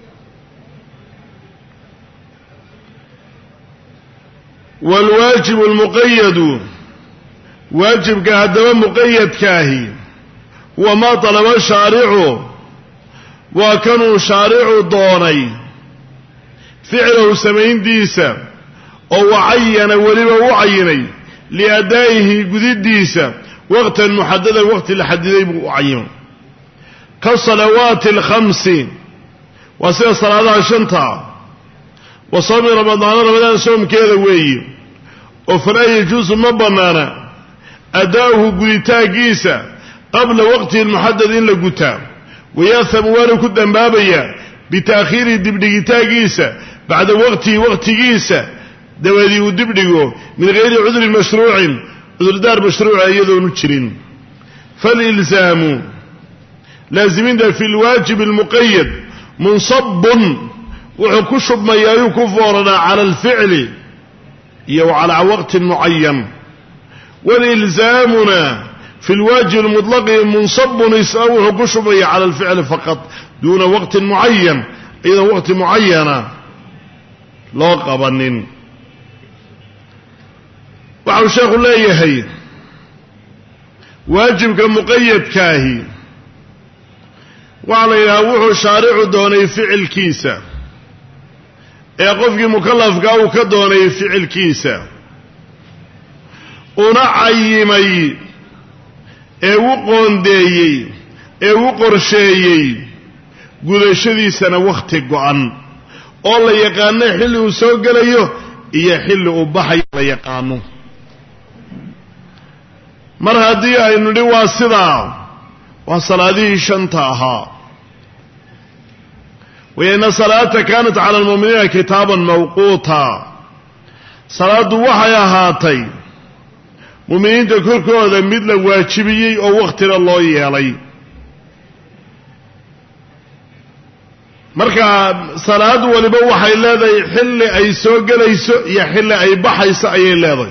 والواجب المقيد واجب كهدما مقيد كاهي وما طلب الشارع وكانوا شارع دوني فعله سمين ديسا أو عين ولما وعيني لأدائه قدد ديسا وقتا محددا وقت لحددي وعين كالصلوات الخمس وسير صلاة شنطة وصوم رمضان صوم كذا وي وفلا يجوز مبنانا أداؤه قلتا قيسا قبل وقته المحدد إلا قلتا وياثم والو كدن بابيا بتأخير الدبدقتا قيسا بعد وقت قيسا دوادي ودبدقو من غير عذر مشروع عذر دار مشروع أيضا نتشرين فالإلزام لازمين ده في الواجب المقيد منصب وحكشب ما يكفرنا على الفعل أو على وقت معين والإلزامنا في الواجب المطلق منصب يساوي حكشب على الفعل فقط دون وقت معين إذا وقت معين لا قبنين وعلى الشيخ الله يهي واجب كمقيد كاهي وعلى يهوح شارع دوني فعل كيسا يقفك مكلف قاو كدوني فعل كيسا ونعيمي قونديي قرشيي قدشدي سنة وقت قوان الله يقاني حل وسوق ليه إيا حل وبحي يقانو مر هديه إنه لوا صدا وصلاته شنتاها وإن صلاة كانت على المؤمنين كتابا موقوتا صلاة وحيا هاتي مؤمنين تكركوا هذا مثل واجبيي أو وقت الله يالي مركا صلاة ولبا وحي لذا يحل أي سوق يحل أي بحيس أي لذا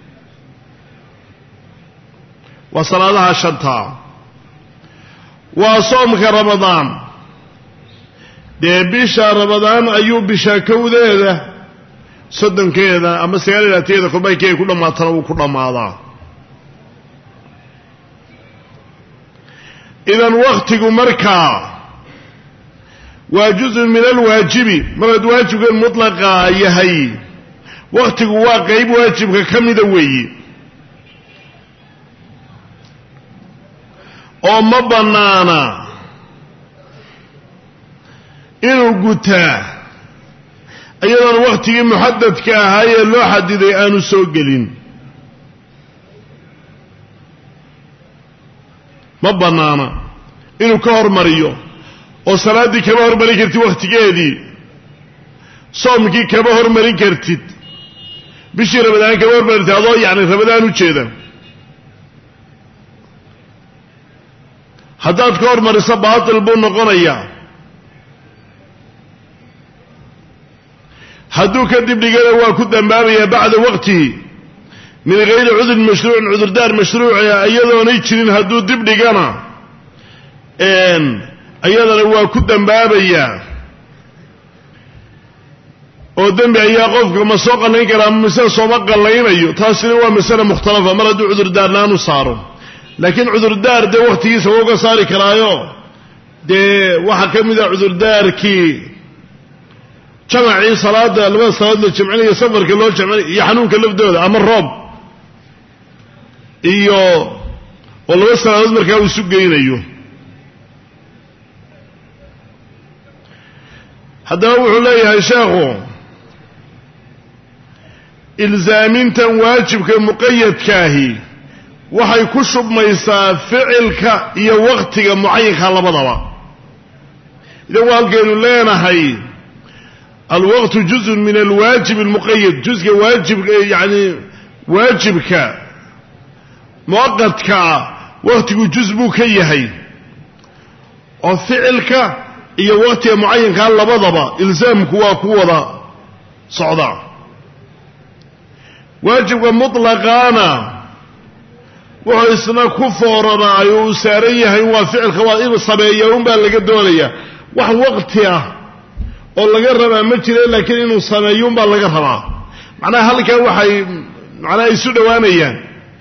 وصلاة شنتها وصومك رمضان dee bisha ramadaan ayuu bisha kowdeeda soddonkeeda ama sagaalaateeda kubaykay ku dhamaatana uu ku dhamaadaa idan waqtigu markaa waa juz'un min alwaajibi marad waajibkan mutlaqa yahay waqtigu waa qayb waajibka ka mida weeye oo ma bannaana inuu gutaa iyadoon waqtigii muxadadka ahaa ee loo xadiday aanu soo gelin ma bannaana inuu ka hormariyo oo salaaddii kama hormarin kartid wakhtigeedii soomkii kama hormarin kartid bishii rabadaan kama hormarin kartid adoo yacni rabadaan u jeeda haddaad ka hormariso baatil buu noqonayaa hadduu ka dib dhigana waa ku dambaabayaa bacda waqtihi min gayri cudrin mashruucin cudurdaar mashruuca iyadoonay jirin hadduu dib dhigana iyadana waa ku dambaabayaa oo dembi ayaa qofka ma soo qallayn karaa mise sooma qallaynayo taasina waa masale mukhtalafa mar hadduu cudurdaarlaan u saaro laakiin cudurdaar dee wakhtigiisa waa uga saari karaayo dee waxaa ka mid ah cudurdaarkii jamacii salaada labada salaad la jamcinayo safarka loo jamcinayo iyo xanuunka lafdooda ama roob iyo oo laba salaadood markaa uu isu geynayo haddaba wuxuu leeyahay sheekhu ilzaamintan waajibka muqayadkaahi waxay ku shubmaysaa ficilka iyo waqtiga mucayinka labadaba idan waa halkaynu leenahay alwaqtu juzun min alwaajib almuqayad juzka waajibka yani waajibka muwaqadkaa waqtigu juz buu ka yahay oo ficilka iyo waqtiga mucayinkaa labadaba ilzaamku waa ku wada socdaa waajibka mutlaqaana wuxuu isna ku fooranaayo uu saaran yahay waa ficilka waa inuu sameeya unbaa laga doonaya wax waqti ah oo laga rabaa ma jira laakiin inuu sameeyo unbaa laga rabaa macnaha halkan waxay macnaha isu dhowaanayaan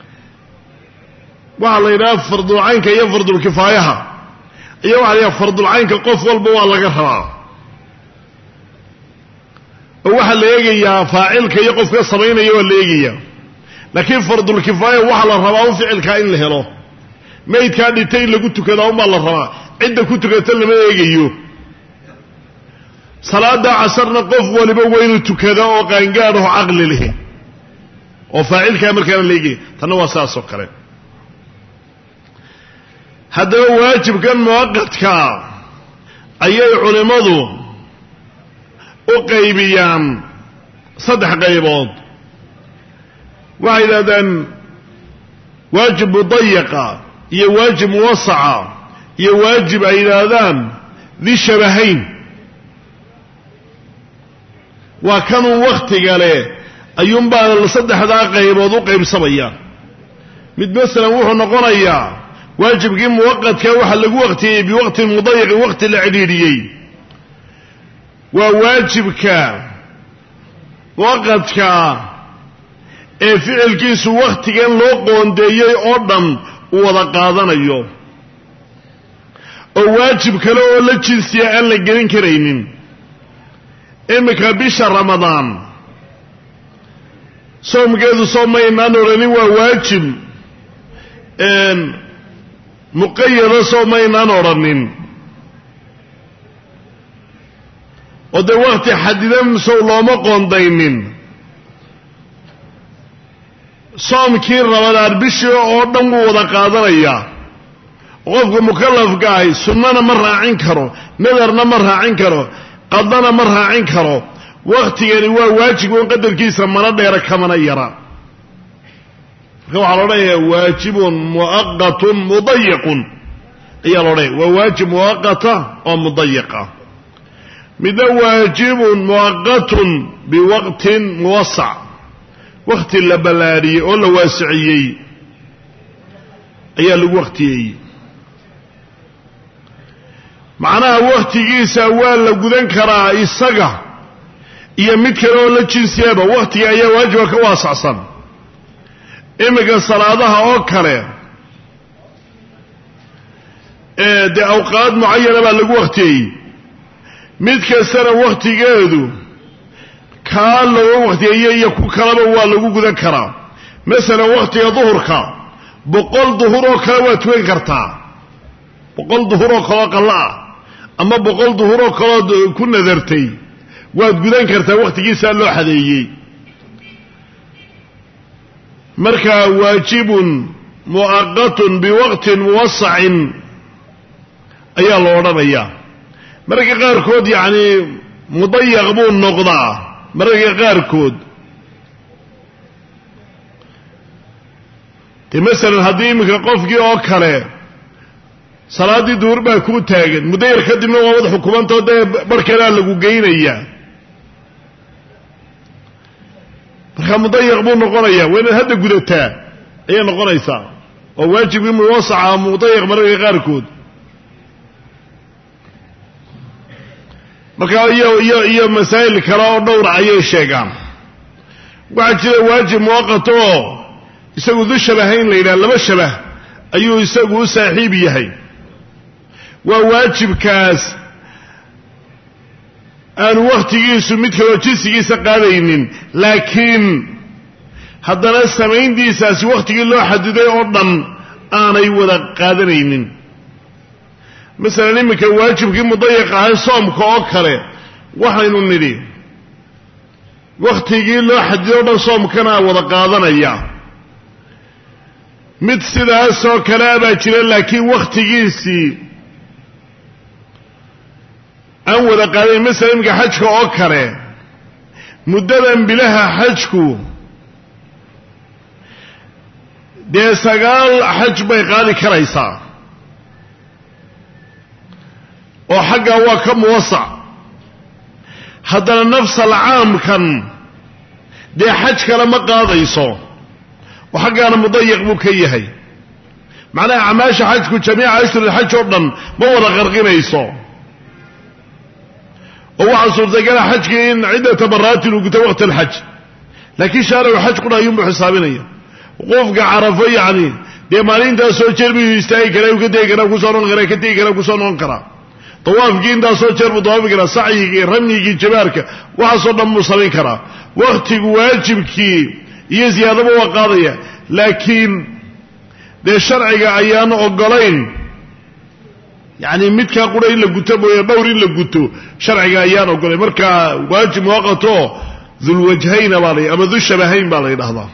waxaa la yidhaha fardulcaynka iyo fardulkifaayaha iyo waxaa la yidhaha fardulcaynka qof walba waa laga rabaa oo waxaa la eegayaa faacilka iyo qofka samaynaya waa la eegayaa laakiin fardulkifaaya waxaa la rabaa un ficilkaa in la helo maydkaa dhintay in lagu tukadaa unbaa la rabaa cidda ku tukata lama eegayo salaada casarna qof waliba waa inuu tukadaa oo qaangaadh oo caqli leh oo faacilkaa markaana la eegaya tanna waa saas oo kale haddaba waajibkan muwaqadkaa ayay culimmadu u qaybiyaan saddex qaybood waxay yidhahdaan waajib mudayaqa iyo waajib muwasaca iyo waajib ay yidhaahdaan di shabahayn waa kanuu wakhtiga leh ayuunbaa saddexdaa qaybood u qaybsamaya mid masalan wuxuu noqonayaa waajibkii muwaqadka waxa lagu waqtiyey biwaqtin mudayaqin waqti la cidhiidhiyey waa waajibka muwaqadka ee ficilkiisu wakhtigan loo qoondeeyey oo dhan uu wada qaadanayo oo waajib kale oo la jinsiya aan la gelin karaynin iminka bisha ramadaan soomkeedu soomaynaan odhanin waa waajib muqayada soomaynaan odhanin oo dee wakhti xadidan sow looma qoondaynin soomkii ramadaan bishii oo dhan wuu wada qaadanayaa qofka mukallafka ahi sunnana ma raacin karo nadarna ma raacin karo qadana ma raacin karo wakhtigani waa waajib on qadarkiisa mana dheera kamana yara marka waxaa lo odhanayaa waajibun muwaqatun mudayiqun ayaa lo odhanaya waa waajib muwaqata oo mudayiqa midna waajibun muwaqatun biwaqtin muwasac wakhti la ballaadhiyey oo la waasiciyey ayaa lagu wakhtiyeeyey macnaha wakhtigiisa waa la gudan karaa isaga iyo mid kale oo la jinsiyaba wakhtiga ayaa waajiba ka waasacsan iminka salaadaha oo kale dee awqaad mucayana baa lagu waqtiyey mid kastana waqtigeedu kaa laga waqtiyeeyo iyo ku kalaba waa lagu gudan karaa masalan waqtiga duhurka 100 duhur oo kale waa tukan kartaa 100 duhur oo kale qalla ama 100 duhur oo kale ku nadartay waad gudan kartaa waqtigiisa loo xadeeyay marka waajibun mu'aqqatun biwaqtin muwassa'in ayaa loo odhanayaa marka qaarkood yaani mudayyaq buu noqdaa marka qaarkood مثلا haddii imika qofkii oo kale salaadii duhur baa ku taagan muddo yar kadibna waa wada xukumanto dee barkeeda lagu geynaya marka mudayaq buu noqonaya waa inaad hadda gudataa ayay noqonaysaa oo waajibkii muwasaca mudayaq mararka qaarkood marka iyo masaa'il kale oo dhowr ayay sheegaan waxaa jira waajib muwaqat oo isagu du shabahayn la yidhaha laba shabah ayuu isagu u saaxiib yahay waa waajibkaas aan waqtigiisu mid kaloo jinsigiisa qaadaynin laakiin haddana samayntiisaasi waqtigii loo xadiday oo dhan aanay wada qaadanaynin masalan iminka waajibkii mudayaqa ahay soomka oo kale waxaynu nidhi waqtigii loo xadiday oo dhan soomkana wada qaadanaya mid sidaasoo kale baa jira laakiin waqtigiisii aan wada qaadayn masala iminka xajka oo kale muddadan bilaha xajku dee 9 xaj bay qaadi karaysaa oo xaggaa waa ka muwasac haddana nafsal caamkan dee xaj kale ma qaadayso وحقنا مضيق بكيهي معناها أعماش حجك جميع أشهر الحج أردن ما ولا غرقين يصو وواحد صورة قال حجك إن عدة مرات وقت وقت الحج لكن شارع الحج كنا يوم بحسابين وقوفك عرفي يعني دي مالين دا سو جربي يستاهي كلا وكتاي كلا وكسانون غيرا كتاي كلا وكسانون كلا طواف جين دا سو جربي طواف كلا سعي رمي جبارك واحد صورة مصرين كلا وقتك واجبك iyo ziyaadaba waa qaadaya laakiin de sharciga ayaan ogolayn yaani midka qura in la guto mooyo dhowr in la guto sharciga ayaan ogolayn marka waajib muwaqato dhul wajhayn bali ama dhul shabahayn bali dhahdaa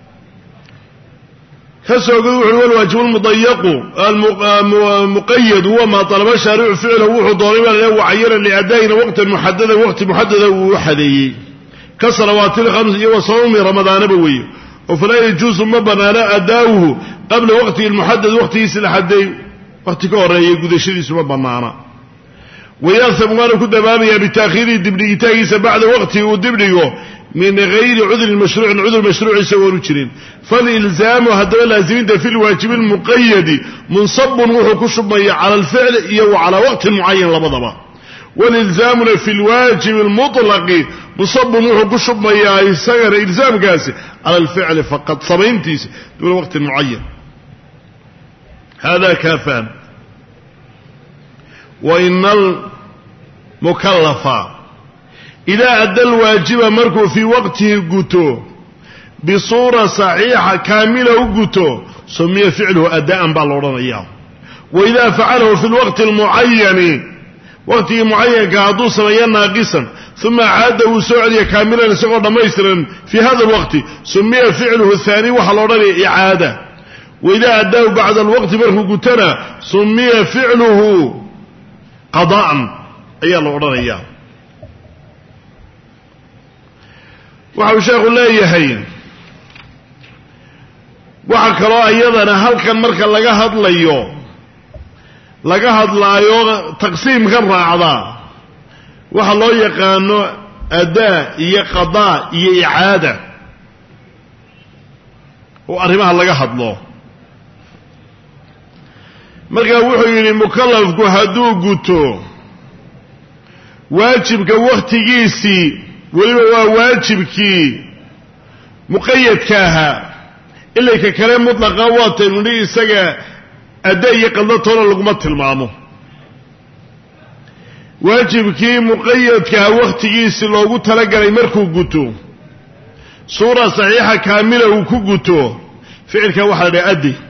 kasoogu wuxuu wal waajib mudayyaq al-muqayyad huwa ma talaba shari'u fi'luhu wuxuu doonay inuu wacayira li adayna waqti muhaddada uu xadeeyay كصلوات الخمس وصوم رمضان بوي وفلا يجوز ما بنانا أداؤه قبل وقته المحدد وقته سلحدي وقت كوري قدشيس ما بنانا ويأثم ما كنت بابيا بتأخير الدبلي تايس بعد وقته والدبلي من غير عذر المشروع عذر مشروع يسوي رجلين فالإلزام هذا لازم في الواجب المقيد منصب وحكم على الفعل وعلى وقت معين لبضبه والإلزام في الواجب المطلق مصب وحكم يسير إلزام قاسي على الفعل فقط صبينتيس دون وقت معين هذا كافان وإن المكلف إذا أدى الواجب مركو في وقته قتو بصورة صحيحة كاملة قتو سمي فعله أداء بالوران إياه وإذا فعله في الوقت المعين وقت معين كعدو سميا ناقصا ثم عاده سعودية كاملا سقط ميسرا في هذا الوقت سمي فعله الثاني وحلوران إعادة وإذا أداه بعد الوقت مركو قتنا سمي فعله قضاء أي الله إياه waxau sheekhu leeyahay waxa kale ayadana halkan marka laga hadlaayo taqsiimka raacda waxa loo yaqaano adaa iyo qadaa iyo icaada oo arrimaha laga hadlo marka wuxuu yiri mukallafku haduu guto waajibka waqtigiisii waliba waa waajibkii muqayyadka ahaa ilaa ka kale mutlaqa waataynu isaga adda iyo qadatoona laguma tilmaamo. waajibkii muqayadkaha wakhtigiisi loogu talagalay markuu guto suura saxiixa kaamila uu ku guto ficilka waxaa la dhaha addi.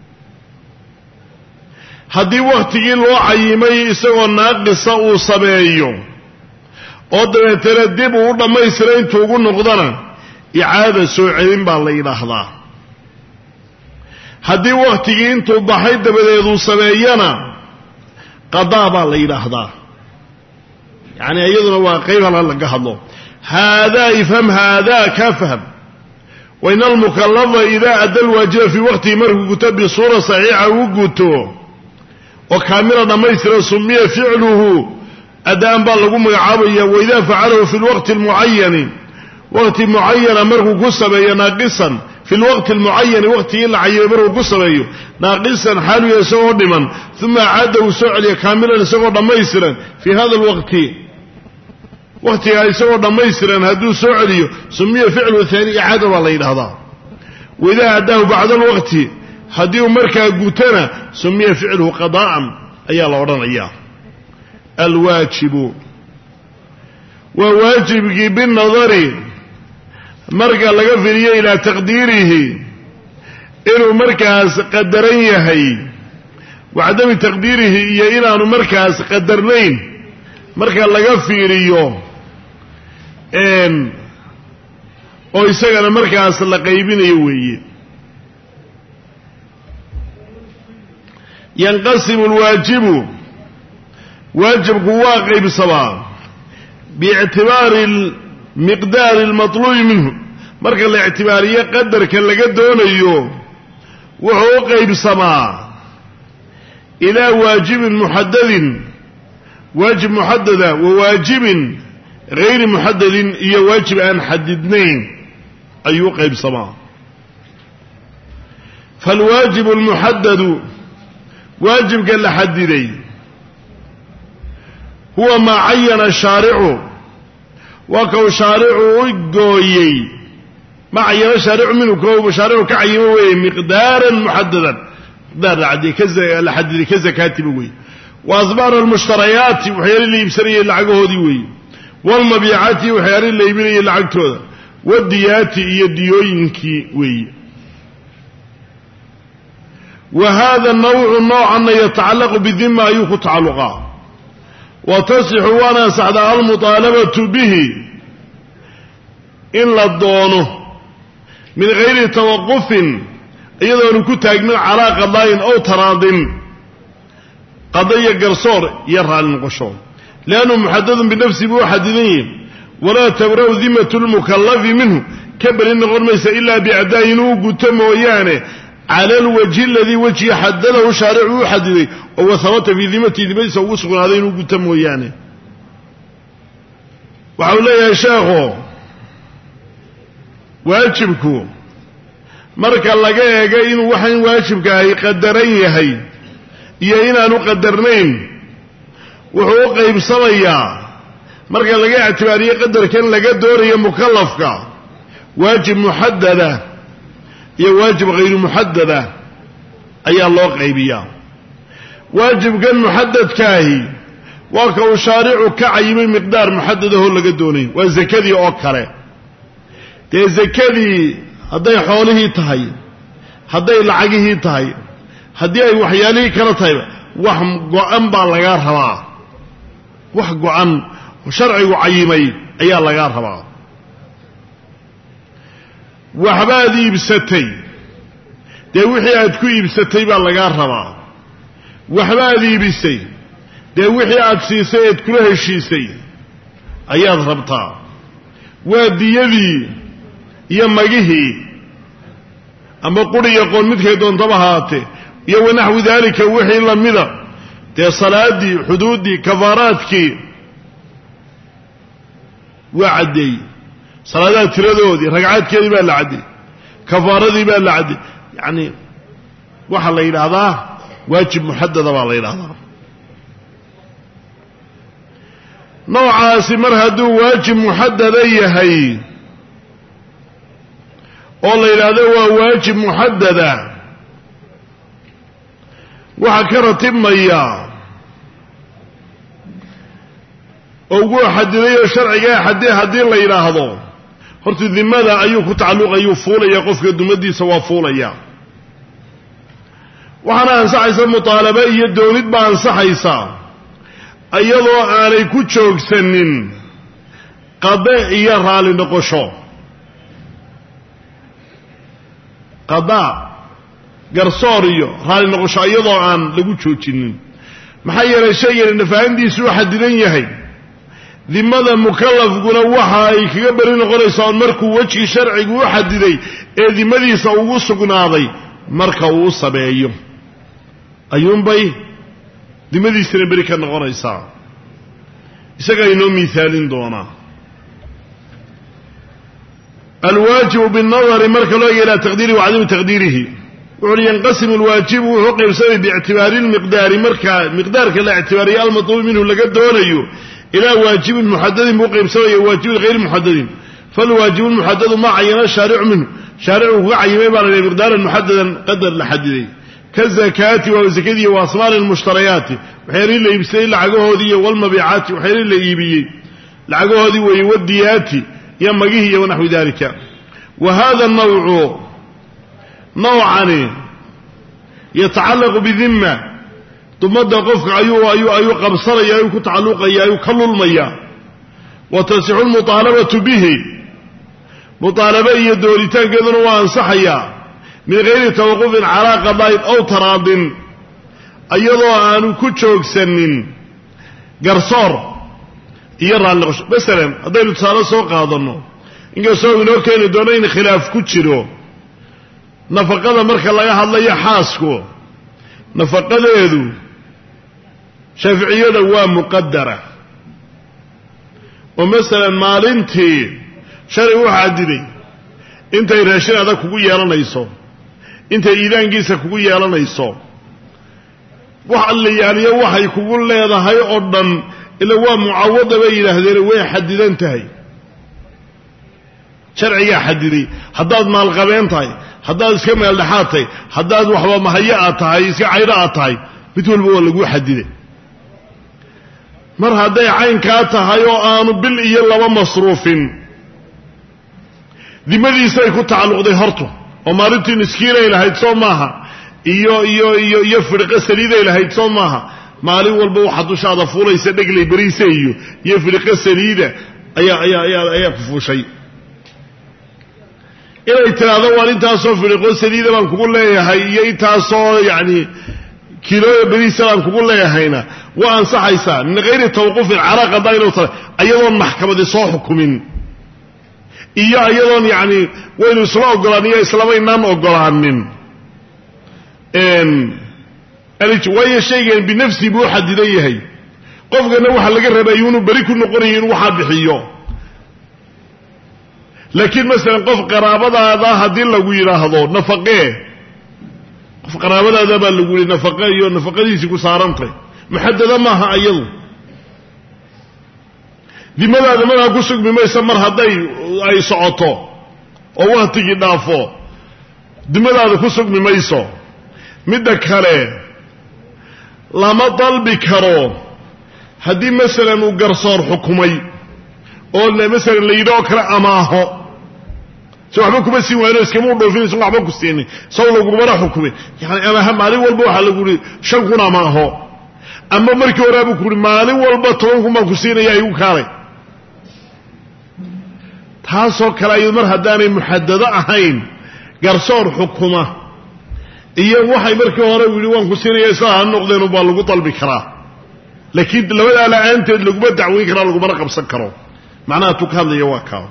haddii wakhtigii loo cayimay isagoo naaqisa uu sameeyo oo dabeetana dib uu u dhammaystira intuu ugu noqdana icaada soo celin baa la yidhaahdaa. haddii wakhtigii intuu baxay dabadeed uu sameeyana qadaa baa la yidhaahdaa. yacni iyaduna waa qayb halka laga hadlo. haadaa ifham haadaa kaa fahm. wain almukallafa idaa adda alwaajiba fii waqtihi markuu guto bisuura saxiixa uu guto oo kaamila dhammaystira sumiya ficluhu adaan baa lagu magacaabaya. waidaa facalahu fi lwaqti almucayani waqti mucayana markuu ku sameeyo naaqisan fi lwaqti almucayani waqtigii la cayimay markuu ku sameeyo naaqisan xaaluya isagoo dhiman uma caada uu soo celiya kaamilan isagoo dhammaystiran fii hada alwaqti waqtigaa isagoo dhammaystiran hadduu soo celiyo sumiya ficluhu haani icaada baa la yidhahdaa. waidaa addaahu bacda alwaqti haddii uu markaa gutana sumiya ficluhu qadaa'an ayaa la odhanayaa. alwaajibu waa waajibkii binadari marka laga firiyo ilaa taqdiirihi inuu markaas qadaran yahay wacdami taqdiirihi iyo inaanu markaas qadarnayn marka laga fiiriyo oo isagana markaas la qaybinayo weeye. yanqasimu alwaajibu waajibku waa qaybsamaa biictibaari miqdaari almatluubi minhu marka la ictibaariyo qadarka laga doonayo wuxuu u qaybsamaa ilaa waajibin muxadadin waajib muxadada wa waajibin gayri muxadadin iyo waajib aan xadidnayn ayuu u qaybsamaa. falwaajibu almuxadadu waajibka la xadiday huwa maa cayana shaaricu waa kau shaaricu u gooyey maa cayana shaaricu minhu kau shaaricu ka cayimo weeye miqdaaran muxadadan miqdaar la xadiday ka zakaatiba weeye. wa asbaar almushtarayaati waxyaali la iibsanayay lacagahoodii weeye. waalmabiicaati waxyaali la iibinayay lacagtooda. wadiyaati iyo diyooyinkii weeye. wa hada nawcu noocanna yatacallaqu bidima ayuu ku tacalluqaa. wa tasixu waana ansaxdaa almuطaalabatu bihi in la doono min gayri tawaqufin iyadoonu ku taagnin calaa qadaa'in ow taraadin qada iyo garsoor iyo raalli noqosho. liannahu muxadadun binafsi buu u xadidan yihi. walaa tabra'u dimatu lmukallafi minhu ka beri noqon maysa ilaa biadaa'i inuu guto mooyaane cala alwajhi aladii wejhi xadadahu shaaricu u xadiday oo wahabata fii dimatihi dimadiisa ugu sugnaaday inuu guto mooyaane. waxa uu leeyahay sheekhu waajibku marka laga eego inuu waxan waajibka ahi qadaran yahay iyo inaanu qadarnayn wuxuu u qaybsamayaa marka laga ictibaariyo qadarkan laga doonayo mukallafka waajib muxadada iyo waajib hayru muxadada ayaa loo qaybiyaa. waajibkan muxadadkaahi waa ka uu shaaricu ka cayimay miqdaar muxadadahoo laga doonayo. waa zakadii oo kale. dee zakadii hadday xoolihii tahay hadday lacagihii tahay haddii ay waxyaalihii kala tahayba wax go-an baa lagaa rabaa. wax go-an oo sharcigu cayimay ayaa lagaa rabaa. waxbaad iibsatay dee wixii aad ku iibsatay baa lagaa rabaa. waxbaad iibisay dee wixii aad siisay eed kula heshiisay ayaad rabtaa. waa diyadii iyo magihii ama quri iyo qoon midkay doontaba haatee iyo wanaxwi daalika wixii lamida dee salaadii xuduuddii kafaaraadkii waa caddeey. salaadaha tiradoodii ragcaadkeedii baa la caddeey. kafaaradii baa la caddeey. yacni waxaa la yidhaahdaa waajib muxadada baa la yidhaahdaa. noocaasi mar hadduu waajib muxadada yahay oo la yidhaahdo waa waajib muxadada وحكرة ميا أوجو حديث الشرع جاء حديث الله إلى هذا هرت الذمة أيوك تعلق أيوك فولا يقف الدمدي سوا فولا يا وحنا أنصح إسا مطالبة يدولد بأنصح إسا أيضا عليك تشوك سنين قضاء يرى لنقشو قضاء قرصوريو رالي نقشو أيضا عن لقو تشوكين محير الشيء لأن فعندي سوى حددين يهي ذمة مكلف قلنا وحاي كبرين غريسان مركو وجه شرعي وحددي ذمة سوغو سقناضي مركو وصبايو أيوم باي ذمة سنبريكا غريسان إساقا ينو مثال دونا الواجب بالنظر مركو إلى تقديره وعدم تقديره وعلي ينقسم الواجب وحقه بسبب باعتبار المقدار مقدار كلا اعتباري المطلوب منه لقد دوليه إلى واجب محدد موقع بسبب واجب غير محدد فالواجب المحدد ما عين الشارع منه شارع وعين على مقدار محددا قدر لحدده كالزكاة والزكاة وأصمار المشتريات وحير اللي يبسي لعقوه دي والمبيعات وحير اللي يبي لعقوه دي ويوديات يمجيه ونحو ذلك وهذا النوع نوعان يتعلق بذمة تمد قفك أيو قبصر أيو كتعلق أيو كل المياه وتسع المطالبة به مطالبة يدولتان كذن وانصحيا من غير توقف على قضاء أو تراض أيضا أن كتشوك سنين قرصار يرى النقش مثلا أضيل تصالة سوق هذا النوع إنك سوق نوع كان دونين خلاف كتشرو نفقد مركا الله يحضر يحاسكو نفقد يدو شافعية هو مقدرة ومثلا مالنتي شرع وحددي انت يراشين هذا كوكو يالانا يسو انت إيدان جيسا كوكو يالانا يسو وحالي يعني وحي كوكو الله هذا هاي أردن إلا هو معوضة بيلا هذين وين حددان تهي شرعية حددي حداد مال غبين تهي حداد اسكما يلحات تهي حداد وحبا مهيئة تهي اسكا عيراء تهي بتقول بقول لقو حددي مر هذا عين كاتها يو آنو بالإيا لما مصروفين دي ماذا يسايكو تعلق دي هرطو ومارنتي نسكينة إلى هيتصو ماها إيو فرقة سليدة إلى هيتصو ماها مالي والبو حدو شادا فولا يسدق لي بريسة إيو فرقة سليدة أيا كفو شيء إلا إتنادا وانتاسو فرقة سليدة من كقول لها هي إتاسو يعني كيلو بريسة من كقول لها هينا وأنصح إيسان من غير توقف على قضاء الوطن أيضا محكمة دي صو حكمين إياه أيضا يعني وين إسلام أقلانية إسلامين نام أقلانين وين شيء بنفسي بوحد إليه هي قفق نوحا لقى الربايون بريكو نقريين وحد بحيو لكن مثلا قف قرابة هذا هدين لقويرا هذا نفقه قف قرابة هذا بلقوير نفقه دي سيكو سارنطي محددة معها أيضا لماذا قصك بما يسمر هذي أي صعطه أو وقتي دافو لماذا قصك بما يسو مدك هله لما طلب كرو هدي مثلا وقرصار حكومي أو مثلا اللي يدوك أماه سو حبكم بس وين اسكمو دوفين سو حبكم سيني سو لو غبره حكومي يعني انا هم علي والبو حل غوري شنكنا ما هو أما مركي ورابو كوري مالي والبطرونكم ما كسينا يايو كاري تاسو كلايو مر هداني محددة أهين قرصور حكومة إياه وحي مركي ورابو لوان كسينا يساها النقدين وبالغو طلبي كراه لكن لو لا أنت لقبت دعوين كراه لقبنا قبصك كراه معناها تكهل يواكاو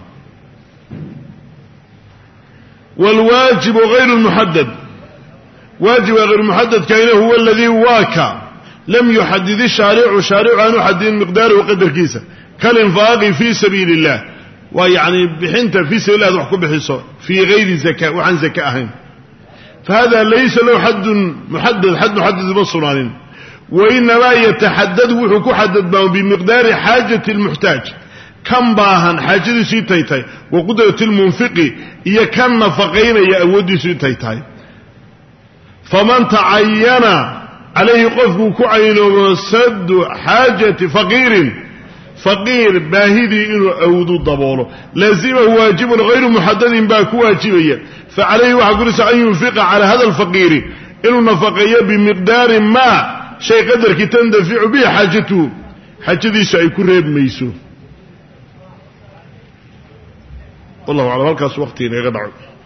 والواجب غير المحدد واجب غير المحدد كأنه هو الذي واكا لم يحدد الشارع عنه حد مقداره وقدر كيسة كالانفاق في سبيل الله ويعني بحنت في سبيل الله وحكم بحصة في غير زكاة وعن زكاة فهذا ليس له حد محدد بصران وإنما يتحدد وحكو حدد بمقدار حاجة المحتاج كم باهن حاجة سيتايتاي وقدرة المنفق إيا كم نفقين يأودي سيتايتاي فمن تعين عليه قفك كعين سد حاجة فقير باهدي إنه أودو الضبوله لازمه واجب غير محدد باكو واجبية فعليه وحقرس أن ينفق على هذا الفقير إنه نفقية بمقدار ما شيء قدر كي تندفع به حاجته حاجة سيكون ريب ميسو والله أعلم. هالكاس وقتين يا جدع.